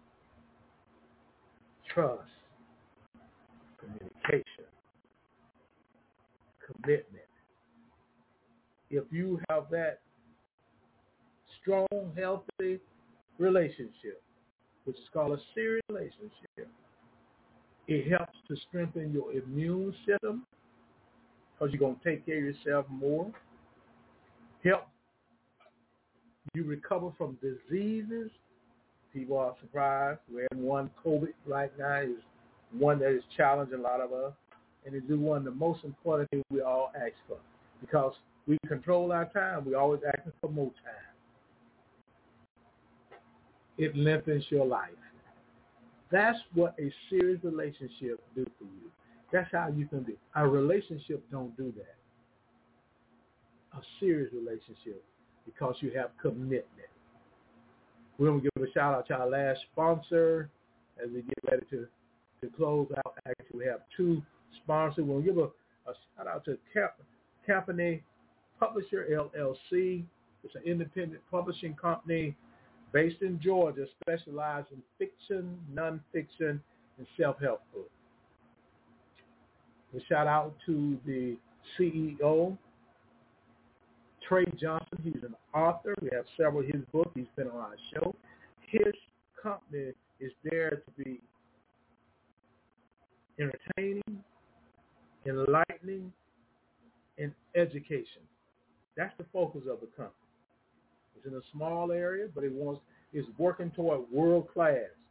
trust, communication, commitment. If you have that strong, healthy relationship, which is called a serious relationship, it helps to strengthen your immune system because you're going to take care of yourself more. Help you recover from diseases. People are surprised. We're in one. COVID right now is one that is challenging a lot of us. And it's one of the most important things we all ask for. Because we control our time, we always asking for more time. It lengthens your life. That's what a serious relationship do for you. That's how you can be. A relationship don't do that. A serious relationship, because you have commitment. We're going to give a shout out to our last sponsor as we get ready to close out. Actually, we have two sponsors. We'll give a shout out to Campany Publisher LLC. It's an independent publishing company based in Georgia, specialized in fiction, nonfiction, and self-help books. A shout out to the CEO, Trey Johnson. He's an author. We have several of his books. He's been on our show. His company is there to be entertaining, enlightening, and education. That's the focus of the company. It's in a small area, but it's working toward world class.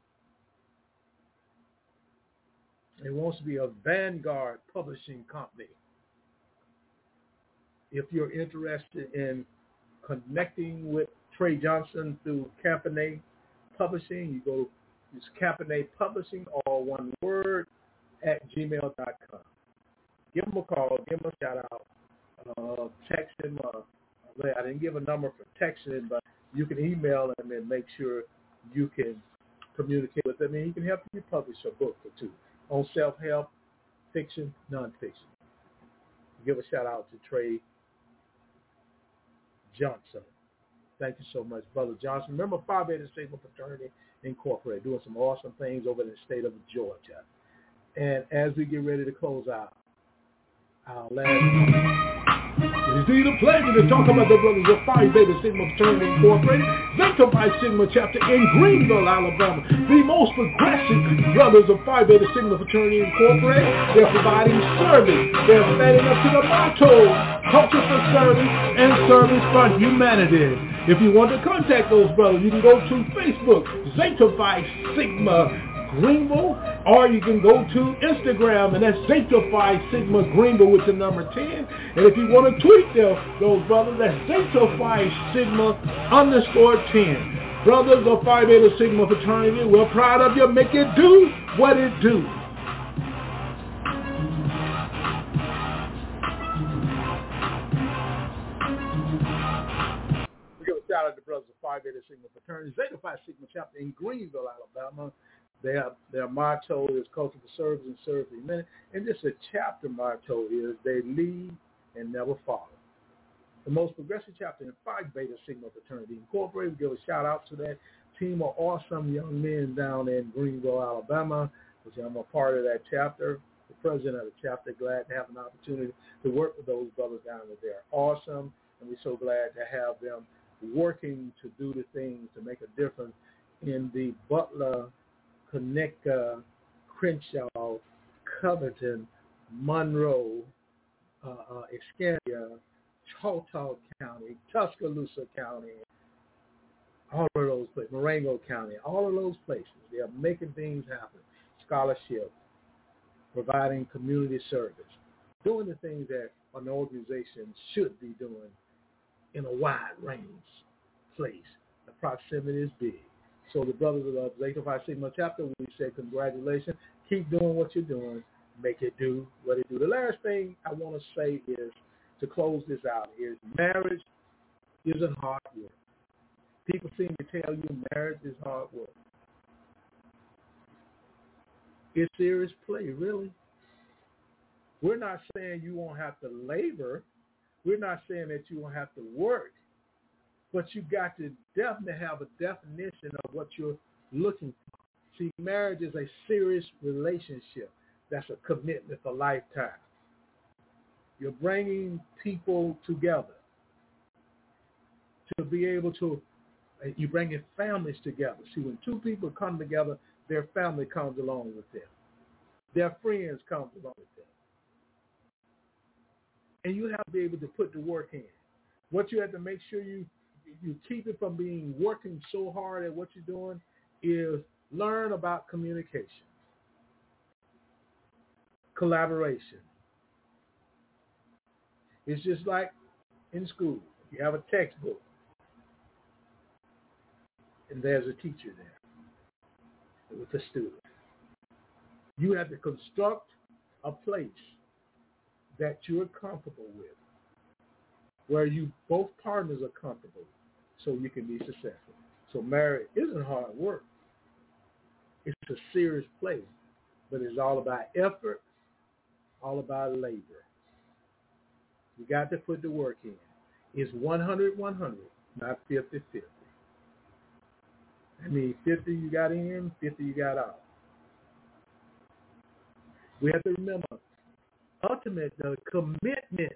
It wants to be a vanguard publishing company. If you're interested in connecting with Trey Johnson through Campany Publishing, you go to Campany Publishing, all one word, @gmail.com. Give him a call, give him a shout out, text him. I didn't give a number for texting, but you can email him and make sure you can communicate with him, and he can help you publish a book or two on self-help, fiction, nonfiction. Give a shout out to Trey Johnson. Thank you so much, Brother Johnson. Remember, Phi Beta Sigma Fraternity Incorporated, doing some awesome things over in the state of Georgia. And as we get ready to close out, our last indeed a pleasure to talk about the brothers of Phi Beta Sigma Fraternity Incorporated, Zeta Phi Sigma chapter in Greenville, Alabama. The most progressive brothers of Phi Beta Sigma Fraternity Incorporated. They're providing service. They're standing up to the motto, culture for service and service for humanity. If you want to contact those brothers, you can go to Facebook, Zeta Phi Sigma Greenville, or you can go to Instagram, and that's Zeta Phi Sigma Greenville with the number 10. And if you want to tweet those brothers, that's Zeta Phi Sigma _10. Brothers of Phi Beta Sigma Fraternity, we're proud of you. Make it do what it do. We give a shout out to brothers of Phi Beta Sigma Fraternity, Zeta Phi Sigma chapter in Greenville, Alabama. Their motto is culture for service and serve for humanity. And this a chapter motto is they lead and never follow. The most progressive chapter in Phi Beta Sigma Fraternity Incorporated. We give a shout out to that team of awesome young men down in Greenville, Alabama, which I'm a part of that chapter. The president of the chapter, glad to have an opportunity to work with those brothers down there. They're awesome, and we're so glad to have them working to do the things to make a difference in the Butler, Conecuh, Crenshaw, Covington, Monroe, Escambia, Choctaw County, Tuscaloosa County, all of those places, Marengo County, all of those places. They are making things happen. Scholarship, providing community service, doing the things that an organization should be doing in a wide range place. The proximity is big. So the brothers of Zeta Phi Sigma chapter, we say congratulations. Keep doing what you're doing. Make it do what it do. The last thing I want to say is, to close this out, is marriage isn't hard work. People seem to tell you marriage is hard work. It's serious play, really. We're not saying you won't have to labor. We're not saying that you won't have to work. But you got to definitely have a definition of what you're looking for. See, marriage is a serious relationship. That's a commitment for lifetime. You're bringing people together to be able to, you're bringing families together. See, when two people come together, their family comes along with them. Their friends come along with them. And you have to be able to put the work in. What you have to make sure you keep it from being working so hard at what you're doing is learn about communication, collaboration. It's just like in school. You have a textbook, and there's a teacher there with a student. You have to construct a place that you're comfortable with, where you both partners are comfortable, so you can be successful. So marriage isn't hard work. It's a serious place, but it's all about effort, all about labor. You got to put the work in. It's 100-100, not 50-50. I mean, 50 you got in, 50 you got out. We have to remember, ultimate the commitment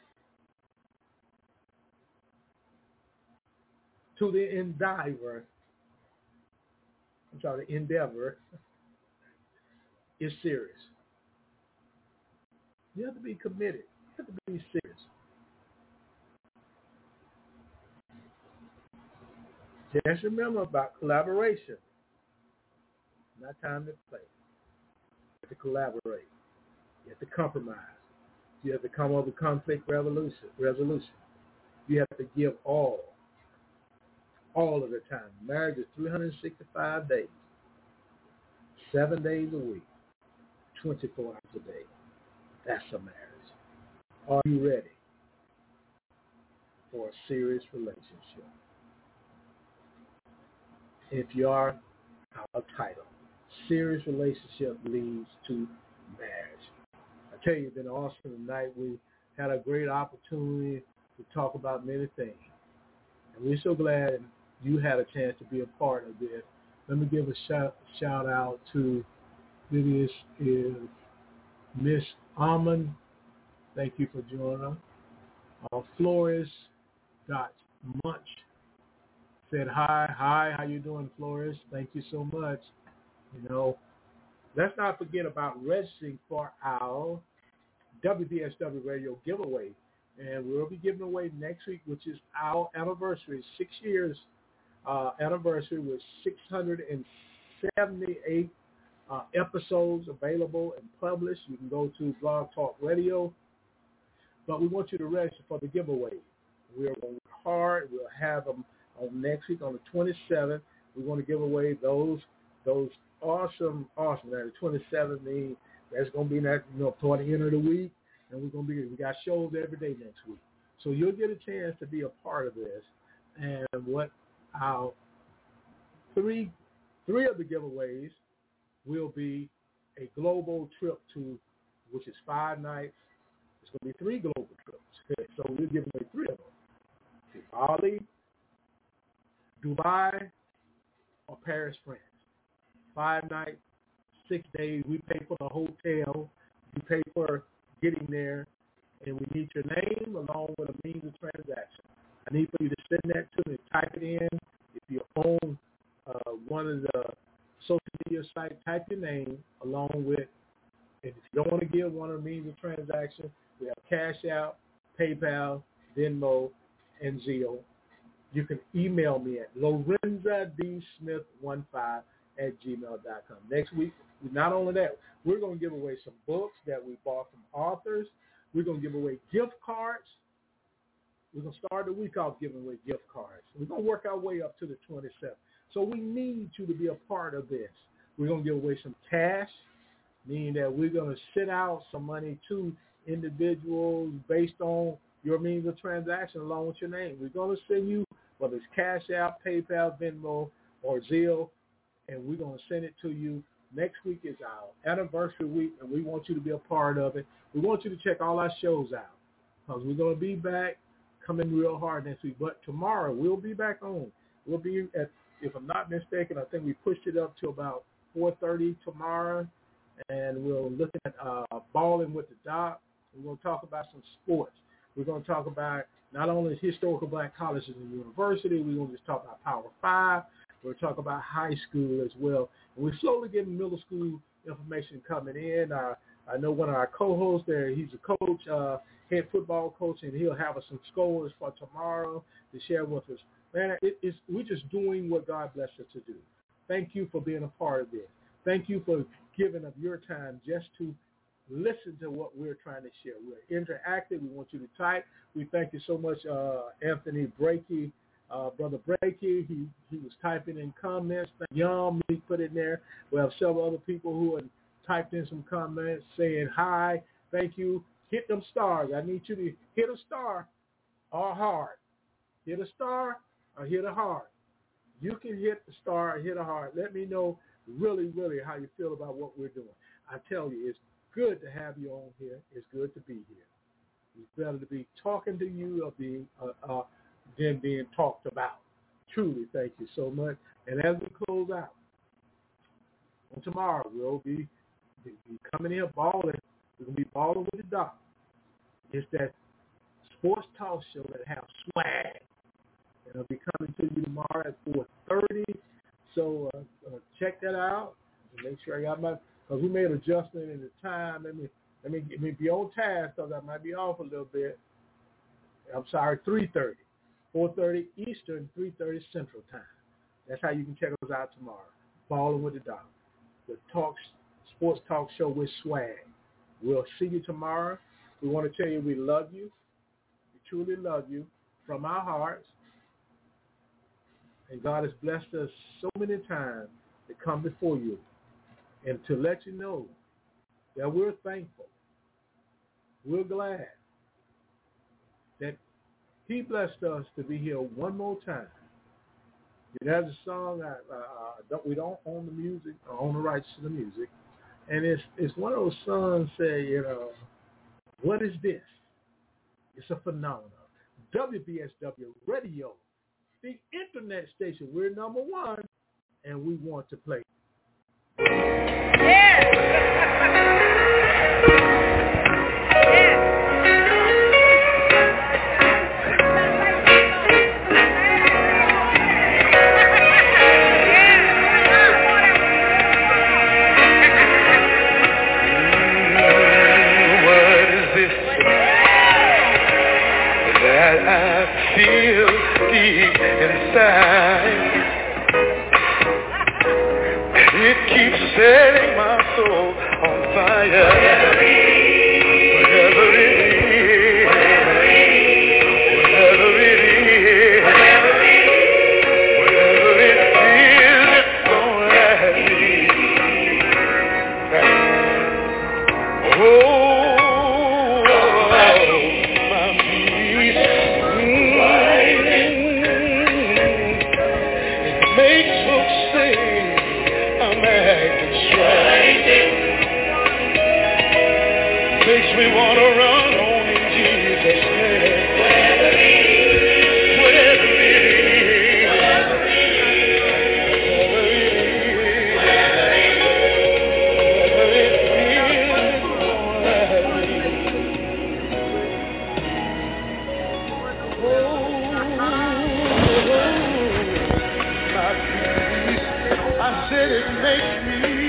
to the endeavor is serious. You have to be committed. You have to be serious. Just remember about collaboration. Not time to play. You have to collaborate. You have to compromise. You have to come up with conflict resolution. You have to give all of the time. Marriage is 365 days, 7 days a week, 24 hours a day. That's a marriage. Are you ready for a serious relationship? If you are, our title, Serious Relationship Leads to Marriage. I tell you, it's been awesome tonight. We had a great opportunity to talk about many things. And we're so glad you had a chance to be a part of this. Let me give a shout out to, this is Miss Almond. Thank you for joining us. Flores got much. Said hi, how you doing, Flores? Thank you so much. You know, let's not forget about registering for our WBSW Radio giveaway. And we'll be giving away next week, which is our anniversary, 6 years anniversary with 678 episodes available and published. You can go to Blog Talk Radio. But we want you to register for the giveaway. We're going to work hard. We'll have them on next week on the 27th. We're going to give away those awesome. Now, the 27th means that's going to be that, toward the end of the week. And we got shows every day next week. So you'll get a chance to be a part of this. And what our three of the giveaways will be a global trip which is 5 nights. It's going to be 3 global trips. So we're giving away 3 of them. To Bali, Dubai, or Paris, France. 5 nights, 6 days. We pay for the hotel. You pay for getting there. And we need your name along with a means of transaction. I need for you to send that to me. Type it in. If you own one of the social media sites, type your name along with, and if you don't want to give one of the means of transaction, we have Cash App, PayPal, Venmo, and Zelle. You can email me at LorenzaDSmith15@gmail.com. Next week, not only that, we're going to give away some books that we bought from authors. We're going to give away gift cards. We're going to start the week off giving away gift cards. We're going to work our way up to the 27th. So we need you to be a part of this. We're going to give away some cash, meaning that we're going to send out some money to individuals based on your means of transaction along with your name. We're going to send you, whether it's Cash App, PayPal, Venmo, or Zelle, and we're going to send it to you. Next week is our anniversary week, and we want you to be a part of it. We want you to check all our shows out because we're going to be back coming real hard next week. But tomorrow, we'll be back on. We'll be at, if I'm not mistaken, I think we pushed it up to about 4:30 tomorrow, and we're looking at Balling with the Doc. We're going to talk about some sports. We're going to talk about not only historical black colleges and university, we're going to just talk about Power 5. We'll talk about high school as well. And we're slowly getting middle school information coming in. I know one of our co-hosts there, he's a coach, head football coach, and he'll have us some scores for tomorrow to share with us. Man, we're just doing what God blessed us to do. Thank you for being a part of this. Thank you for giving up your time just to listen to what we're trying to share. We're interactive. We want you to type. We thank you so much, Anthony Brakey. Brother Brakey, he was typing in comments. Yum, he put in there. We have several other people who have typed in some comments saying hi, thank you. Hit them stars. I need you to hit a star or heart. Hit a star or hit a heart. You can hit the star or hit a heart. Let me know really, really how you feel about what we're doing. I tell you, it's good to have you on here. It's good to be here. It's better to be talking to you than being talked about. Truly, thank you so much. And as we close out, on tomorrow we'll be coming in balling. We're going to be balling with the Doc. It's that sports talk show that have swag. And it'll be coming to you tomorrow at 4:30. So check that out. Make sure I got because we made an adjustment in the time. Let me be on task because I might be off a little bit. I'm sorry, 3:30. 4:30 Eastern, 3:30 Central Time. That's how you can check us out tomorrow. Balling with the Doc. The sports talk show with swag. We'll see you tomorrow. We want to tell you we love you. We truly love you from our hearts. And God has blessed us so many times to come before you and to let you know that we're thankful. We're glad that He blessed us to be here one more time. There's a song, we don't own the music, or own the rights to the music. And it's one of those songs say, what is this? It's a phenomenon. WBSW Radio, the internet station. We're number one, and we want to play. that I feel deep inside. It keeps setting my soul on fire. Whatever it is, whatever it is, it's gonna last me. Oh, my peace. It makes folks say I'm acting strange. Makes me wanna run on in Jesus' name. Whatever it is, whatever it is, I said it makes me